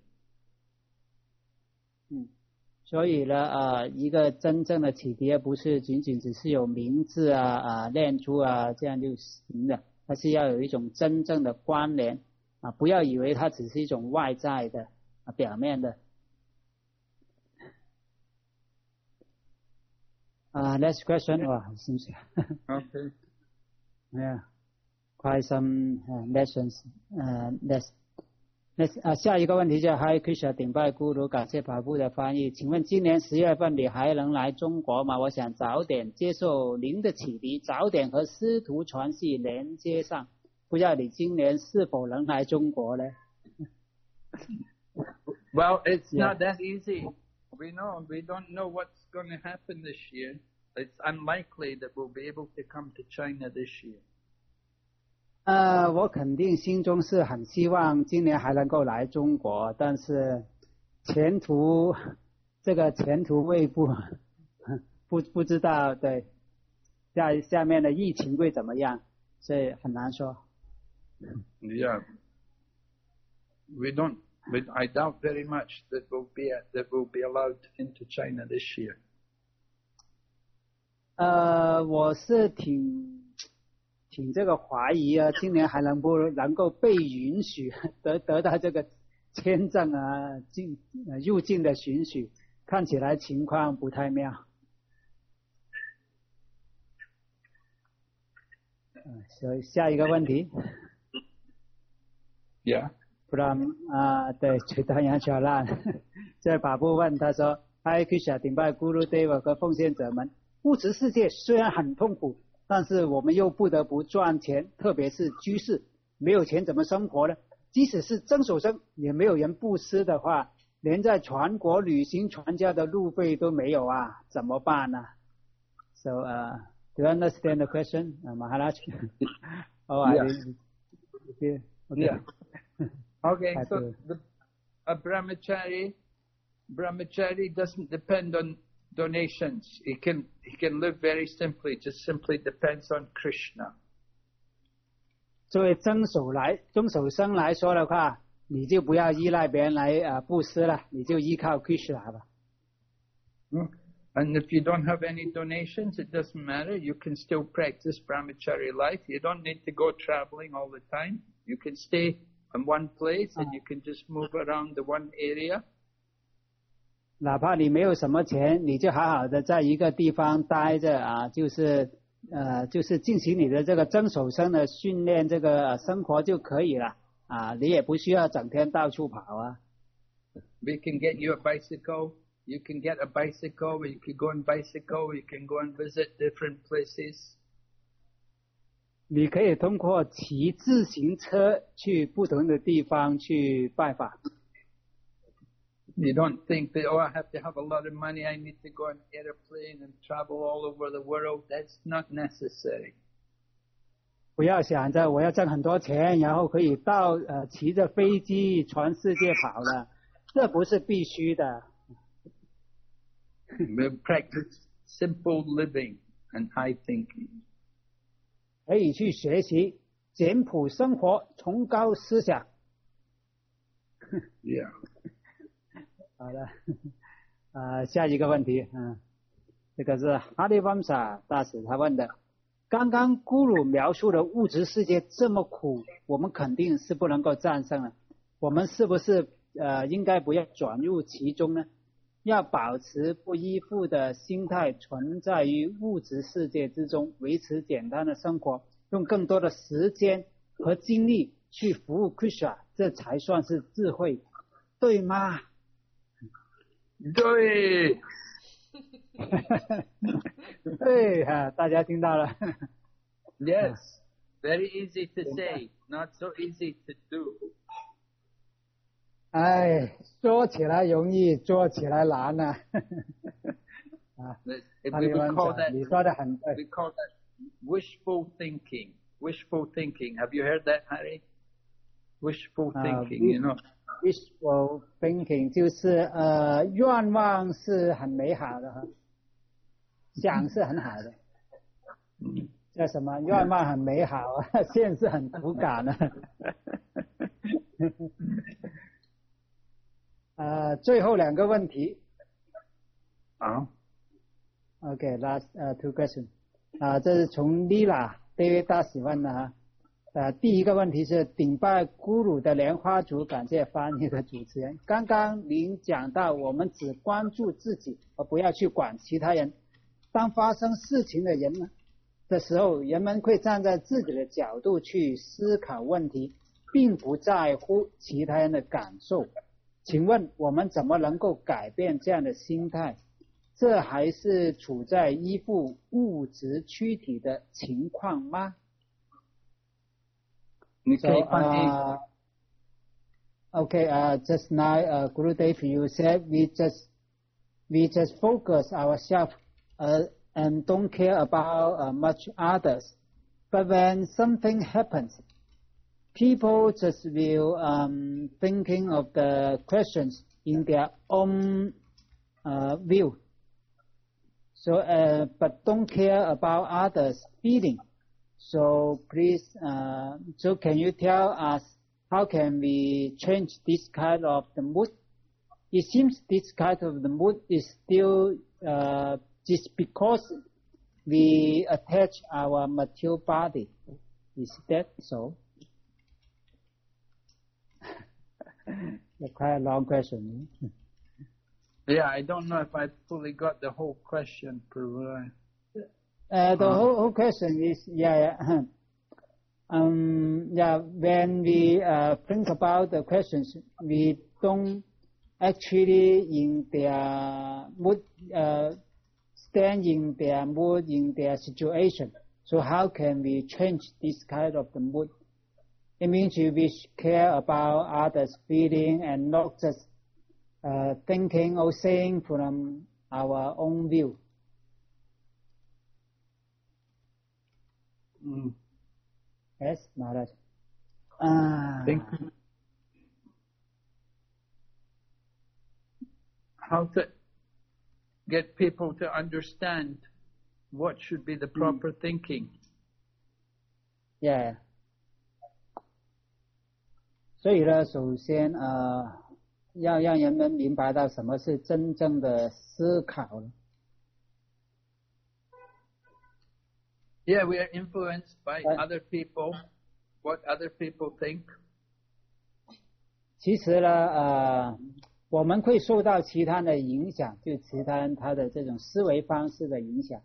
所以呢一个真正的启迪不是仅仅只是有名字念珠这样就行了，它是要有一种真正的关联不要以为它只是一种外在的表面的。Next question. Seems
okay.
Yeah, quite some lessons. Next 下一个问题叫 Hi Krishna 顶拜咕噜，感谢法布的翻译。请问今年10月份你还能来中国吗？我想早点接受您的启迪，早点和师徒传系连接上。不知道你今年是否能来中国呢？
Well, it's not that easy. We don't know what's going to happen this year. It's unlikely that we'll be able to come to China this year.
我肯定心中是很希望今年还能够来中国，但是前途未卜，不知道对下面的疫情会怎么样，所以很难说。
Yeah, I doubt very much that we'll be allowed into China this year.
我是挺这个怀疑今年还能够被允许得到这个签证入境的允许，看起来情况不太妙。 所以下一个问题。
Yeah.
From 对Chaitanya Charan 这把部问他说 Hi Krishna 顶拜 Guru Deva 和奉献者们，物质世界虽然很痛苦，但是我们又不得不赚钱，特别是居士，没有钱怎么生活呢？即使是增守生也没有人布施的话，连在全国旅行传教的路费都没有啊，怎么办呢？ So do you understand the question, Maharaj? Oh,
yeah.
Okay.
Yeah. Okay, so a brahmachari doesn't depend on donations. He can live very simply, just simply depends on Krishna.
作为增守生来说的话，你就不要依赖别人来布施了，你就依靠 Krishna 吧。
And if you don't have any donations, it doesn't matter. You can still practice brahmachari life. You don't need to go traveling all the time. You can stay in one place and you can just move around the one area.
哪怕你没有什么钱，你就好好的在一个地方待着啊，就是进行你的这个增守生的训练，这个生活就可以了啊，你也不需要整天到处跑啊。
We can get you a bicycle. You can get a bicycle. You can go on bicycle. You can go and visit different places.
你可以通过骑自行车去不同的地方去拜访。
You don't think that, I have to have a lot of money. I need to go on an airplane and travel all over the world. That's not necessary.
不要想着我要挣很多钱，然后可以骑着飞机全世界跑了，这不是必须的。
We practice simple living and high thinking.
可以去学习简朴生活，崇高思想。
Yeah.
好的，下一个问题，这个是哈利旺萨大使他问的。刚刚咕噜描述的物质世界这么苦，我们肯定是不能够战胜的。我们是不是应该不要转入其中呢？要保持不依附的心态存在于物质世界之中，维持简单的生活，用更多的时间和精力去服务 Krishna， 这才算是智慧，对吗？
对。
对大家听到了。
Yes, very easy to say, not so easy to do.
哎，说起来容易，做起来难啊。你说的很对。
We call that wishful thinking. Wishful thinking. Have you heard that, Harry? Wishful thinking, you know.
Wishful thinking 就是愿望是很美好的，想是很好的。叫什么？愿望很美好，现实很骨感呢。最后两个问题。Okay, last two questions. 这是从 Lila David 大使问的第一个问题是顶拜咕噜的莲花族，感谢翻译的主持人。刚刚您讲到我们只关注自己，而不要去管其他人。当发生事情的人的时候，人们会站在自己的角度去思考问题，并不在乎其他人的感受。请问我们怎么能够改变这样的心态？这还是处在依附物质躯体的情况吗？So, okay, just now, Gurudev, you said we just focus ourselves and don't care about much others. But when something happens, people just will thinking of the questions in their own view. So, but don't care about others' feeling. So please, so can you tell us how can we change this kind of the mood? It seems this kind of the mood is still just because we attach our material body. Is that so? That's quite a long question.
Yeah, I don't know if I fully got the whole question, Prabhu.
The whole question is, Yeah, when we think about the questions, we don't actually in their mood, stand in their mood, in their situation. So how can we change this kind of the mood? It means we care about others' feeling and not just thinking or saying from our own view. Yes, Maharaj.
Think how to get people to understand what should be the proper thinking.
Yeah. 所以呢，首先要让人们明白到什么是真正的思考。
Yeah, we are influenced by other people, what other people think.
其实呢，我们会受到其他的影响，就其他人他的这种思维方式的影响。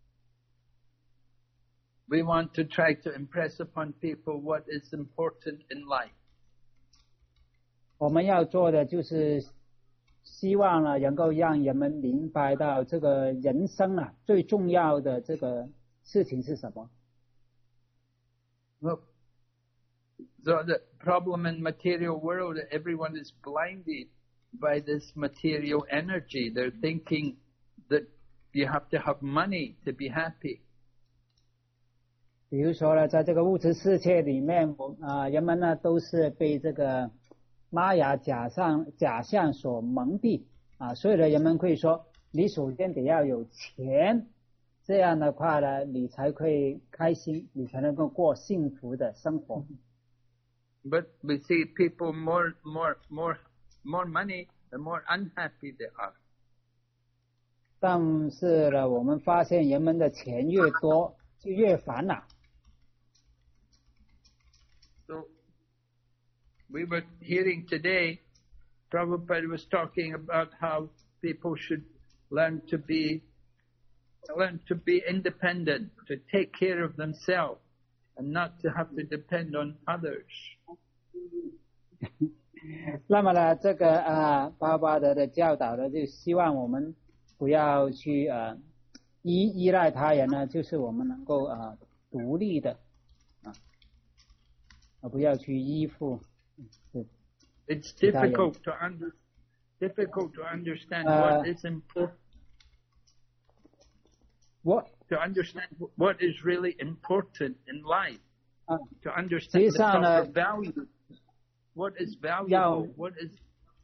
We want to try to impress upon people what is important in life.
我们要做的就是希望呢，能够让人们明白到这个人生啊最重要的这个事情是什么。
Well, so the problem in material world, everyone is blinded by this material energy. They're thinking that you have to have money to be happy.
比如说呢，在这个物质世界里面，人们呢都是被这个玛雅假象所蒙蔽啊，所以呢，人们会说，你首先得要有钱，这样的话呢，你才会开心，你才能够过幸福的生活。
But we see people more money, the more unhappy they are.
但是呢，我们发现人们的钱越多，就越烦恼。
So we were hearing today, Prabhupada was talking about how people should learn to be independent, to take care of themselves, and not to have to depend on others.
那么呢，这个巴巴德的教导呢，就希望我们不要去依赖他人呢，就是我们能够独立的不要去依附。
It's difficult to understand what is important. To understand what is really important in life. To understand the proper value. What is valuable? What is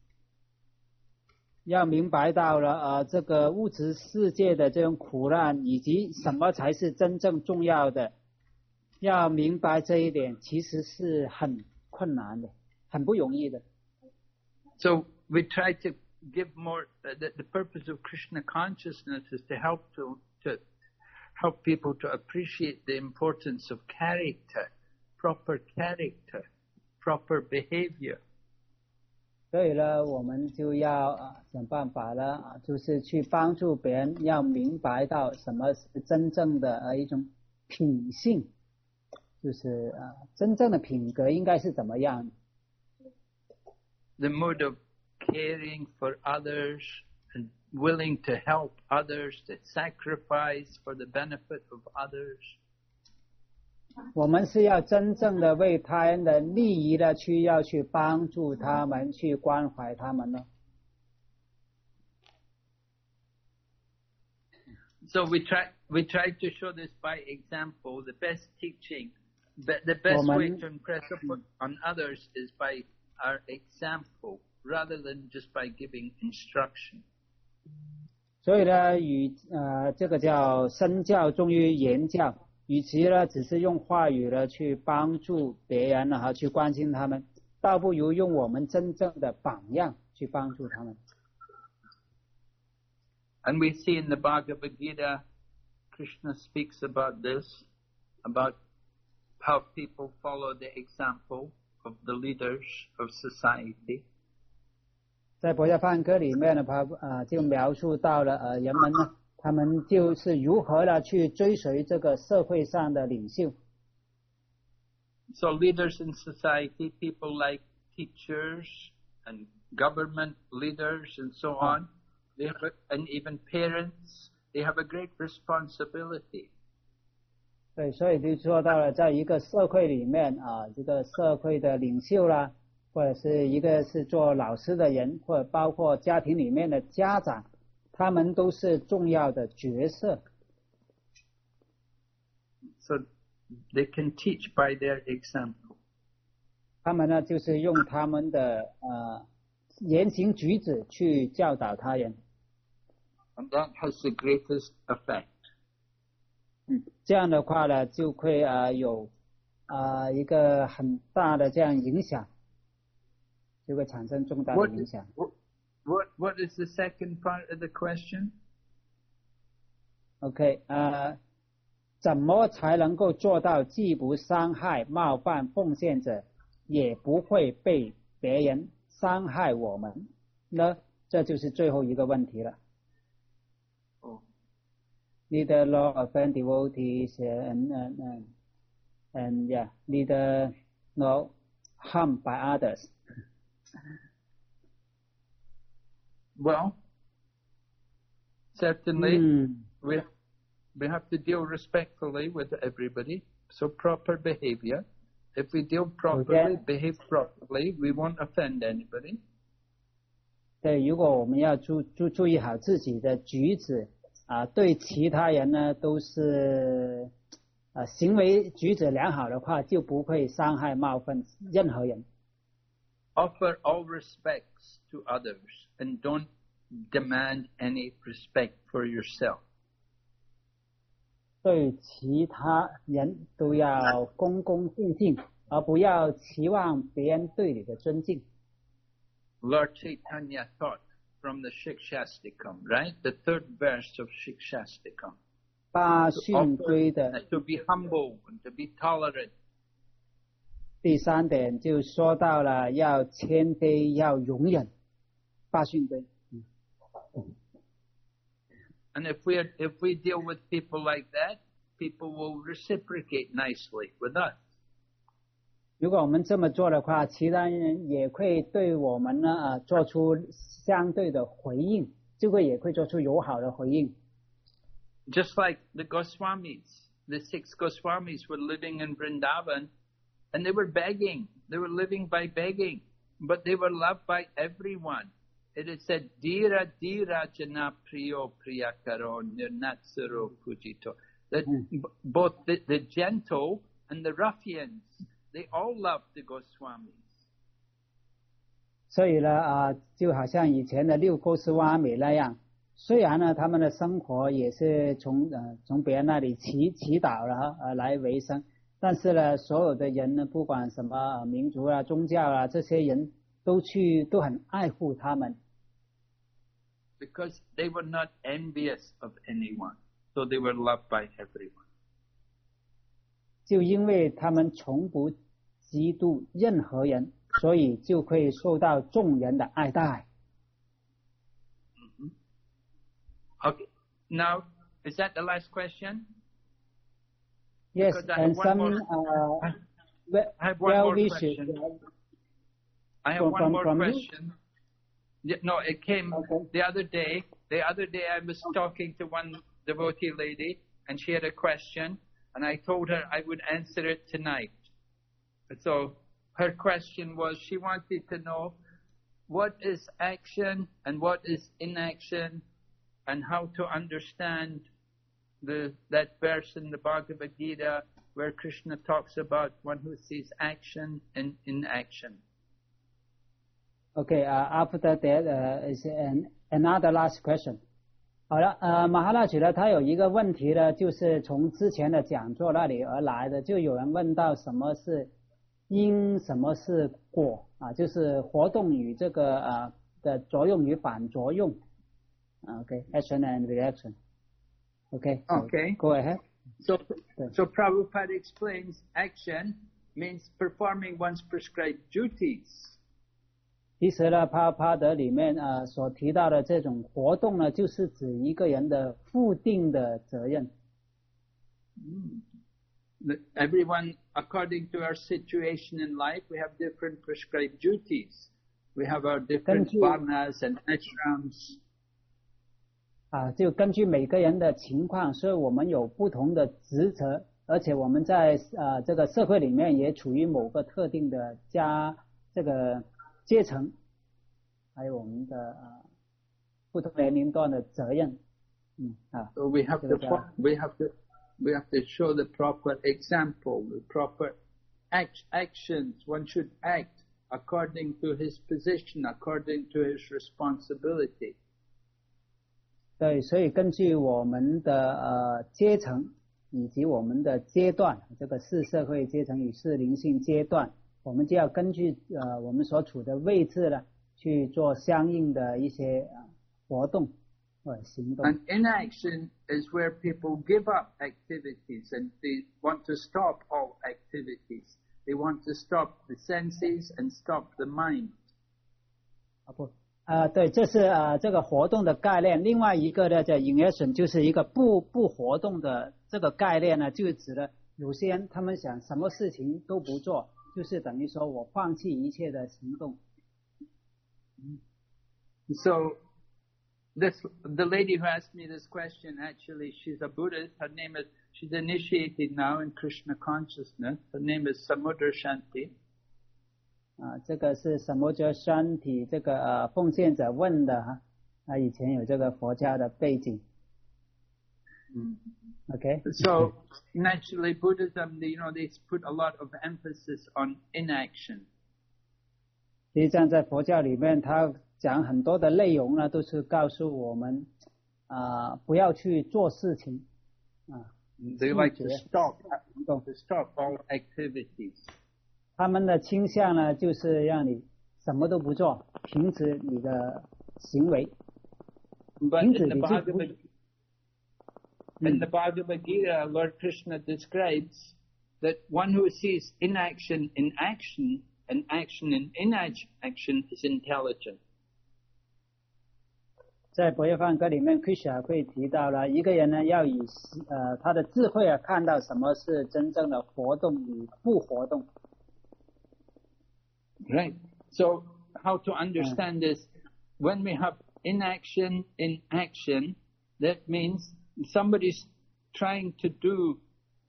要明白到了这个物质世界的这种苦难，以及什么才是真正重要的。要明白这一点，其实是很困难的，很不容易的。
So we try to give more. The purpose of Krishna consciousness is to help people to appreciate the importance of character, proper behavior.
所以呢，我们就要想办法了就是去帮助别人，要明白到什么是真正的一种品性，就是真正的品格应该是怎么样。
The mood of caring for others and willing to help others, to sacrifice for the benefit of others.
我们是要真正的为他人的利益的要去帮助他们，去关怀他们呢。
So we try to show this by example. The best teaching, the best way to impress on others is by our example, rather than just by giving instruction.
所以呢，这个叫身教重于言教。与其呢只是用话语呢去帮助别人呢去关心他们，倒不如用我们真正的榜样去帮助他们。
And we see in the Bhagavad Gita, Krishna speaks about this, about how people follow the example of the leaders of society.
在佛教梵歌里面呢，就描述到了人们呢。他们就是如何的去追随这个社会上的领袖。
So leaders in society, people like teachers and government leaders and so on, they have and even parents, they have a great responsibility.
对，所以就说到了，在一个社会里面这个社会的领袖啦，或者是一个是做老师的人，或者包括家庭里面的家长，他们都是重要的角色。
So they can teach by their example.
他们呢，就是用他们的言行举止去教导他人。
And that has the greatest effect.
这样的话呢，就会有一个很大的这样影响，就会产生重大的影响。
What is the second part of the question?
OK， 怎么才能够做到既不伤害、冒犯奉献者，也不会被别人伤害我们呢？这就是最后一个问题了。Neither law offend devotees and yeah, neither no harm by others.
Well, certainly we have to deal respectfully with everybody. So proper behavior. If we deal properly, behave properly, we won't offend anybody.
对，如果我们要注意好自己的举止。对其他人呢都是行为举止良好的话，就不会伤害冒犯任何人。
Offer all respects to others and don't demand any respect for yourself.
对其他人都要恭恭敬敬，而不要期望别人对你的尊敬。
Lord Chaitanya taught from the Shikshastikam, right? The third verse of Shikshastikam.
八训规的
To be humble and to be tolerant.
第三点就说到了要谦卑，要容忍。八训规。
And if we deal with people like that, people will reciprocate nicely with us.
如果我们这么做的话，其他人也会对我们呢做出相对的回应，就会也会做出友好的回应。
Just like the Goswamis, the 6 Goswamis were living in Vrindavan, and they were begging. They were living by begging, but they were loved by everyone. It is said, "Dira dira jana priyo priyakaro nirnatsuro pujito." That both the gentle and the ruffians, they all loved the Goswamis.
所以呢就好像以前的六哥斯瓦米那样，虽然呢他们的生活也是从别人那里祈祷了来为生，但是呢所有的人呢，不管什么民族啊、宗教啊，这些人都很爱护他们。
Because they were not envious of anyone, so they were loved by everyone.
就因为他们从不嫉妒任何人，所以就会受到众人的爱戴。
Okay. Now, is that the last question?
Yes, and some
I have one more question. I have one more question. No, it came the other day. The other day I was talking to one devotee lady, and she had a question, and I told her I would answer it tonight. So her question was, she wanted to know what is action and what is inaction, and how to understand that verse in the Bhagavad Gita where Krishna talks about one who sees action and inaction.
Okay, after that is another last question. 好了，马哈拉举呢，他有一个问题呢，就是从之前的讲座那里而来的，就有人问到什么是因，什么是果就是活动与这个的作用与反作用。Okay, action and reaction. Okay.
Okay.
Go ahead.
So Prabhupada explains action means performing one's prescribed duties.
其实呢，帕德里面所提到的这种活动呢，就是指一个人的固定的责任。
everyone, according to our situation in life, we have different prescribed duties. We have our different varnas and ashrams.
就根据每个人的情况，所以我们有不同的职责，而且我们在这个社会里面也处于某个特定的这个阶层，还有我们的不同年龄段的责任。
So we have to show the proper example, the proper actions. One should act according to his position, according to his responsibility.
对，所以根据我们的阶层以及我们的阶段，这个是社会阶层与是灵性阶段，我们就要根据我们所处的位置呢，去做相应的一些活动或行动。
And inaction is where people give up activities and they want to stop all activities. They want to stop the senses and stop the mind.
对，这是这个活动的概念。另外一个呢，叫 inaction， 就是一个不活动的这个概念呢，就指的有些人他们想什么事情都不做，就是等于说我放弃一切的行动。
So the lady who asked me this question, actually, she's a Buddhist. She's initiated now in Krishna consciousness. Her name is Samudra Shanti.
这个是Samudra Shanti 这个奉献者问的哈，他以前有这个佛教的背景。Okay.
So naturally, Buddhism, they put a lot of emphasis on inaction.
实际上，在佛教里面，他讲很多的内容呢，都是告诉我们不要去做事情
They like to stop all activities.
他们的倾向呢，就是让你什么都不做，停止你的行为。
But in the Bhagavad Gita, Lord Krishna describes that one who sees inaction in action and action in inaction is intelligent.
在博叶梵歌里面 ，Krishna 会提到了一个人呢，要以他的智慧看到什么是真正的活动与不活动。
Right. So how to understand this? When we have inaction in action, that means somebody's trying to do,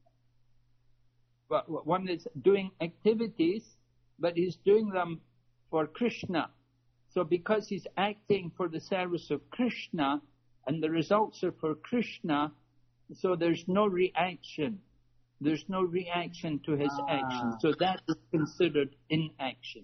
one is doing activities, but he's doing them for Krishna. So because he's acting for the service of Krishna and the results are for Krishna, so there's no reaction. There's no reaction to his action. So that is considered inaction.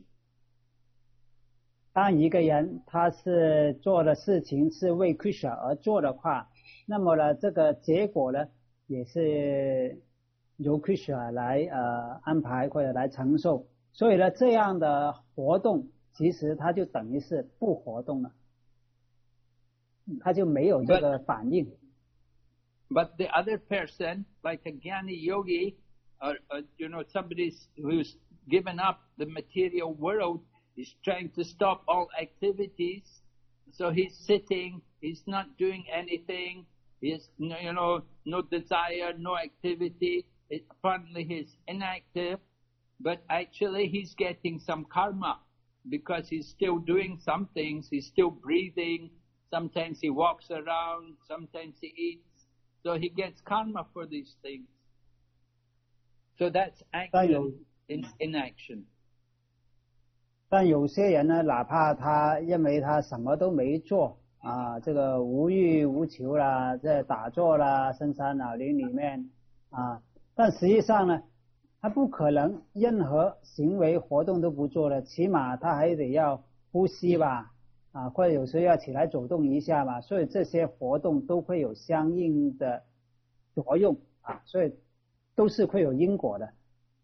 当一个人他是做的事情是为 Krishna 而做的话，那么呢，这个结果呢，也是由 Krishna 来安排或者来承受。所以呢，这样的活动其实它就等于是不活动了，它就没有这个反应。
But the other person, like a Jnani yogi, or somebody who's given up the material world, is trying to stop all activities. So he's sitting, he's not doing anything, he's no desire, no activity. Apparently he's inactive, but actually he's getting some karma because he's still doing some things, he's still breathing, sometimes he walks around, sometimes he eats. So he gets karma for these things. So that's action in inaction.
但有些人呢，哪怕他认为他什么都没做这个无欲无求啦，在打坐啦，深山老林里面但实际上呢，他不可能任何行为活动都不做的，起码他还得要呼吸吧，或者有时候要起来走动一下吧，所以这些活动都会有相应的作用所以都是会有因果的。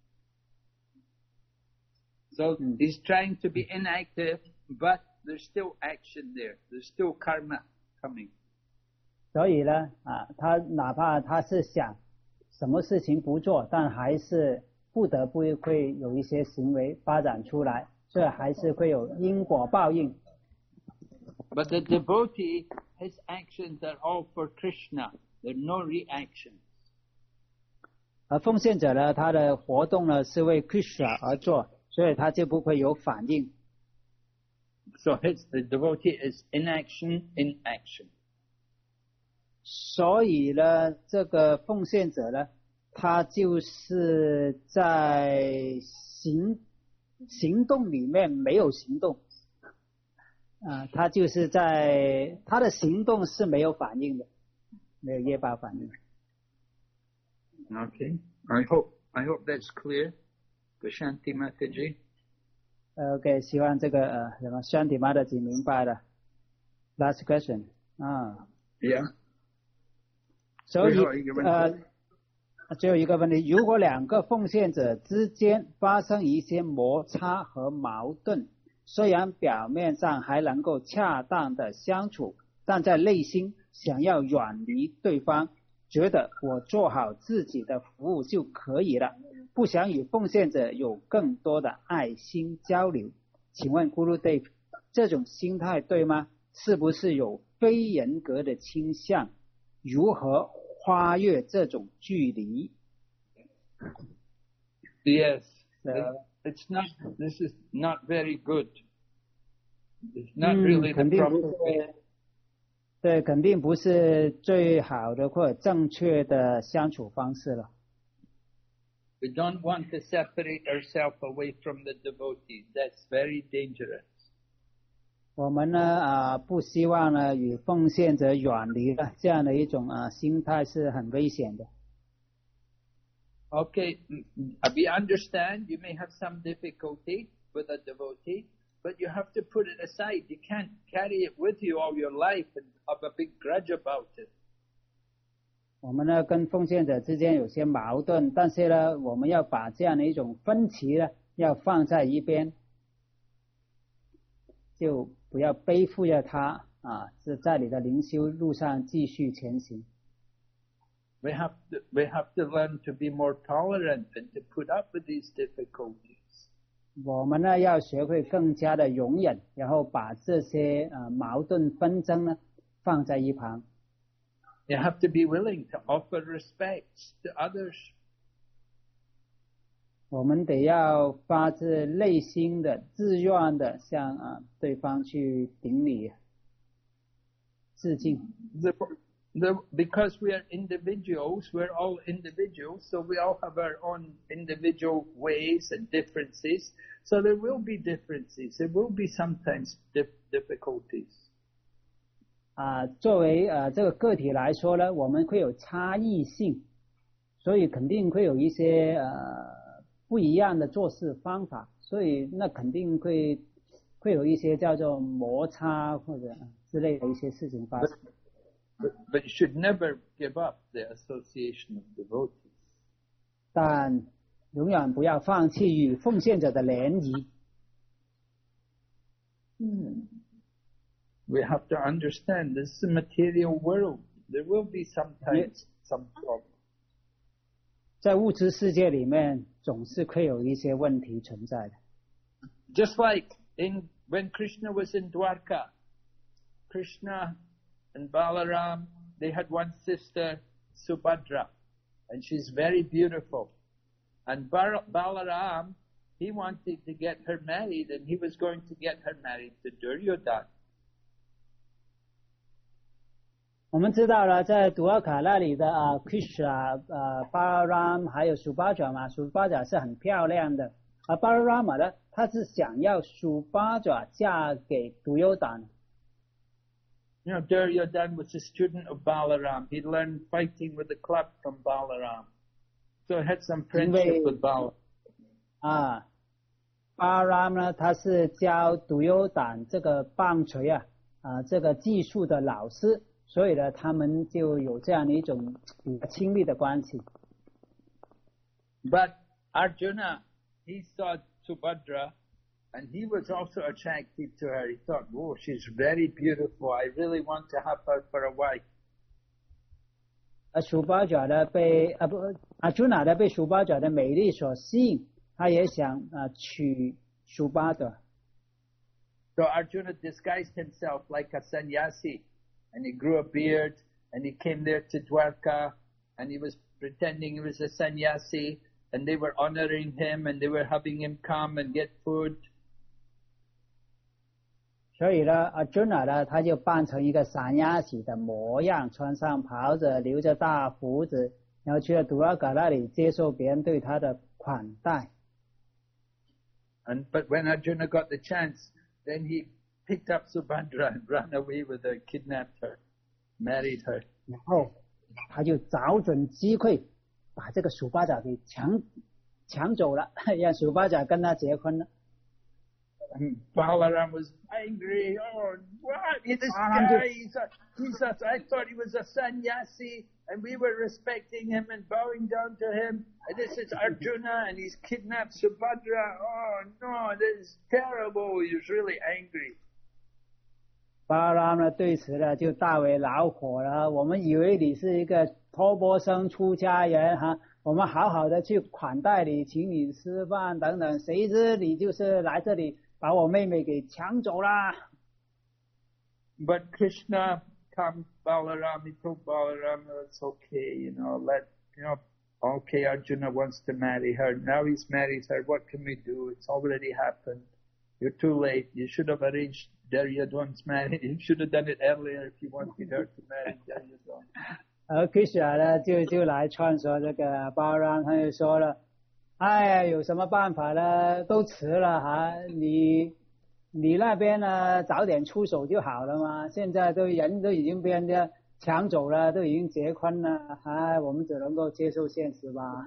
So he's trying to be inactive, but there's still action there. There's still karma coming.
所以呢他哪怕他是想什么事情不做，但还是不得不会有一些行为发展出来，所以还是会有因果报应。
But the devotee, his actions are all for Krishna. There are no reactions.
而奉献者呢，他的活动呢是为 Krishna 而做，所以他就不会有反应。
So the devotee is in action, in action.
所以呢，这个奉献者呢，他就是在行动里面没有行动，他就是在他的行动是没有反应的，没有业报反应。
Okay, I hope that's clear. Vashanti Mataji.
OK， 希望这个什么Shanti Mataji明白了。Last question
Yeah.
所以最后一个问题，如果两个奉献者之间发生一些摩擦和矛盾，虽然表面上还能够恰当的相处，但在内心想要远离对方，觉得我做好自己的服务就可以了，不想与奉献者有更多的爱心交流。请问 Gurudev， 这种心态对吗？是不是有非人格的倾向？如何跨越这种距离？
Yes, this is not very good. It's not really the proper way.
对，肯定不是最好的或者正确的相处方式了。
We don't want to separate ourselves away from the devotees. That's very dangerous.
我们呢不希望呢与奉献者远离了，这样的一种心态是很危险的。
Okay, we understand you may have some difficulty with a devotee, but you have to put it aside. You can't carry it with you all your life and have a big grudge about it.
我们呢跟奉献者之间有些矛盾，但是呢我们要把这样的一种分歧呢要放在一边，就不要背负着它是在你的灵修路上继续前行。
We have to learn to be more tolerant and to put up with these difficulties.
我们呢要学会更加的容忍，然后把这些矛盾纷争呢放在一旁。
You have to be willing to offer respects to others.
我们得要发自内心的、自愿的向对方去顶礼、致敬。
Because we are individuals, we're all individuals, so we all have our own individual ways and differences. So there will be differences. There will be sometimes difficulties.
作为这个个体来说呢，我们会有差异性，所以肯定会有一些不一样的做事方法，所以那肯定会有一些叫做摩擦或者之类的一些事情发生。
But you should never give up the association of devotees.
但永远不要放弃与奉献者的联谊。
We have to understand this is a material world. There will be sometimes some problems.
在物质世界里面，总是会有一些问题存在的。
Just like when Krishna was in Dwarka, Krishna and Balaram, they had one sister, Subhadra, and she's very beautiful. And Balaram, he wanted to get her married, and he was going to get her married to Duryodhana.
我们知道了，在杜尔卡那里的Krishna、Balaram 还有 Subhadra 嘛 ，Subhadra 是很漂亮的，而 Balaram 呢，他是想要 Subhadra 嫁给 Duryodhana。
You know, Duryodhana was a student of Balaram. He learned fighting with the club from Balaram. So he had some friendship with Balaram.
Balaram 呢，他是教 Duryodhana 这个棒槌这个技术的老师，所以呢，他们就有这样的一种比较亲密的关系。
But Arjuna, he saw Subhadra, and he was also attracted to her. He thought, oh, she's very beautiful. I really want to have her for a wife.
Subhadra 呢被Arjuna 呢被 Subhadra 的美丽所吸引，他也想娶 Subhadra。
So Arjuna disguised himself like a sannyasi, and he grew a beard, and he came there to Dwarka, and he was pretending he was a sannyasi, and they were honoring him, and they were having him come and get food.
所以呢，阿准呐呢，他就扮成一个散鸭喜的模样，穿上袍子，留着大胡子，然后去了杜拉嘎那里接受别人对他的款待。
But when Arjuna got the chance, then he picked up Subhadra and ran away with her, kidnapped her, married her.
然后他就找准机会，把这个苏巴甲给抢走了，让苏巴甲跟他结婚了。
And Balaram was angry. Oh, what? This guy, I thought he was a sannyasi, and we were respecting him and bowing down to him. And this is Arjuna, and he's kidnapped Subhadra. Oh, no, this is terrible. He was really angry.
巴拉呢对此呢就大为恼火了。我们以为你是一个托钵生出家人哈，我们好好的去款待你，请你吃饭等等，谁知你就是来这里把我妹妹给抢走啦。
But Krishna comes, Balaram, he told Balaram, it's okay, okay, Arjuna wants to marry her. Now he's married her. What can we do? It's already happened. You're too late. You should have arranged Duryodhana's marriage. You should have done it earlier if you wanted her to marry Duryodhana.
而 Krishna 呢就来劝说这个巴拉，他就说了，哎呀，有什么办法呢？都迟了哈，你那边呢早点出手就好了嘛。现在人都已经被人家抢走了，都已经结婚了，哎，我们只能够接受现实吧。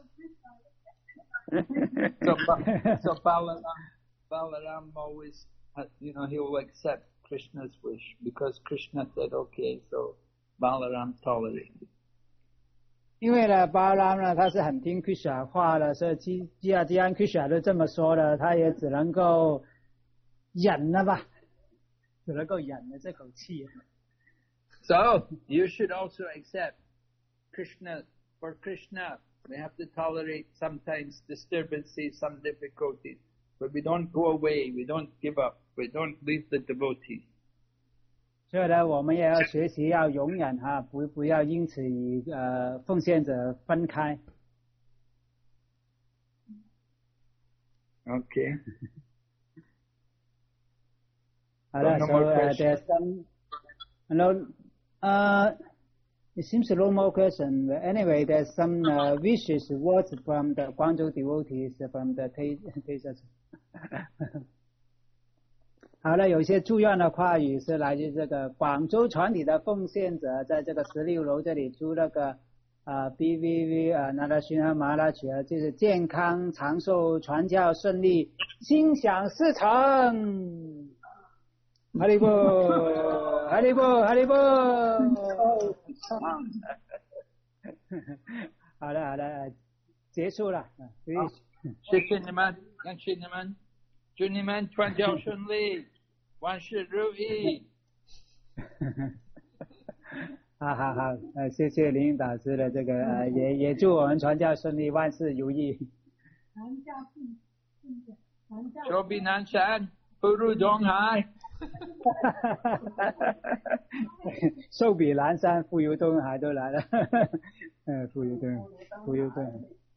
so Balaram always, he will accept Krishna's wish because Krishna said okay, so Balaram tolerated.
因为呢，巴拉呢他是很听 Krishna 话的，所以既然 Krishna 都这么说了，他也只能够忍了吧，只能够忍了这口气。
So you should also accept Krishna. For Krishna, we have to tolerate sometimes disturbances, some difficulties, but we don't go away. We don't give up. We don't leave the devotees.
所以呢，我们也要学习要容忍哈，不要因此与奉献者分开。
Okay.
好了， so there's some, it seems no more question. Anyway, there's some wishes words from the Guangzhou devotees from the Tejas. 好了，有些祝愿的话语是来自这个广州传体的奉献者，在这个16楼这里祝那个BVV 那拉熏和麻拉曲就是健康长寿、传教顺利、心想事成。哈利波，哈利波，哈利波。好了，结束了。
谢谢你们，感谢你们。祝你们传教顺利，万事如意。
好，谢谢林导师的这个也祝我们传教顺利，万事如意。
寿比南山，不如东海。
寿比南山，不如东海都来了。不如东海。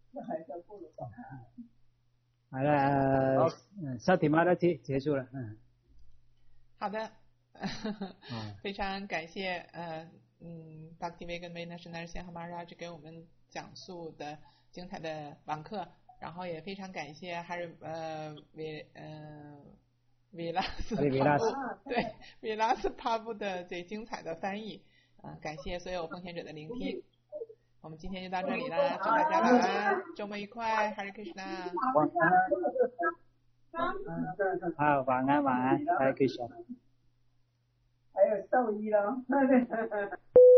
好了萨提玛的结束了。
好的。非常感谢Bhaktivedanta Narasimha Maharaj 给我们讲述的精彩的网课，然后也非常感谢维拉斯帕布的这精彩的翻译，感谢所有奉献者的聆听。我们今天就到这里了，祝大家晚安，周末愉快 ，Hare Krishna。
好，晚安，Hare Krishna。
还有兽医了。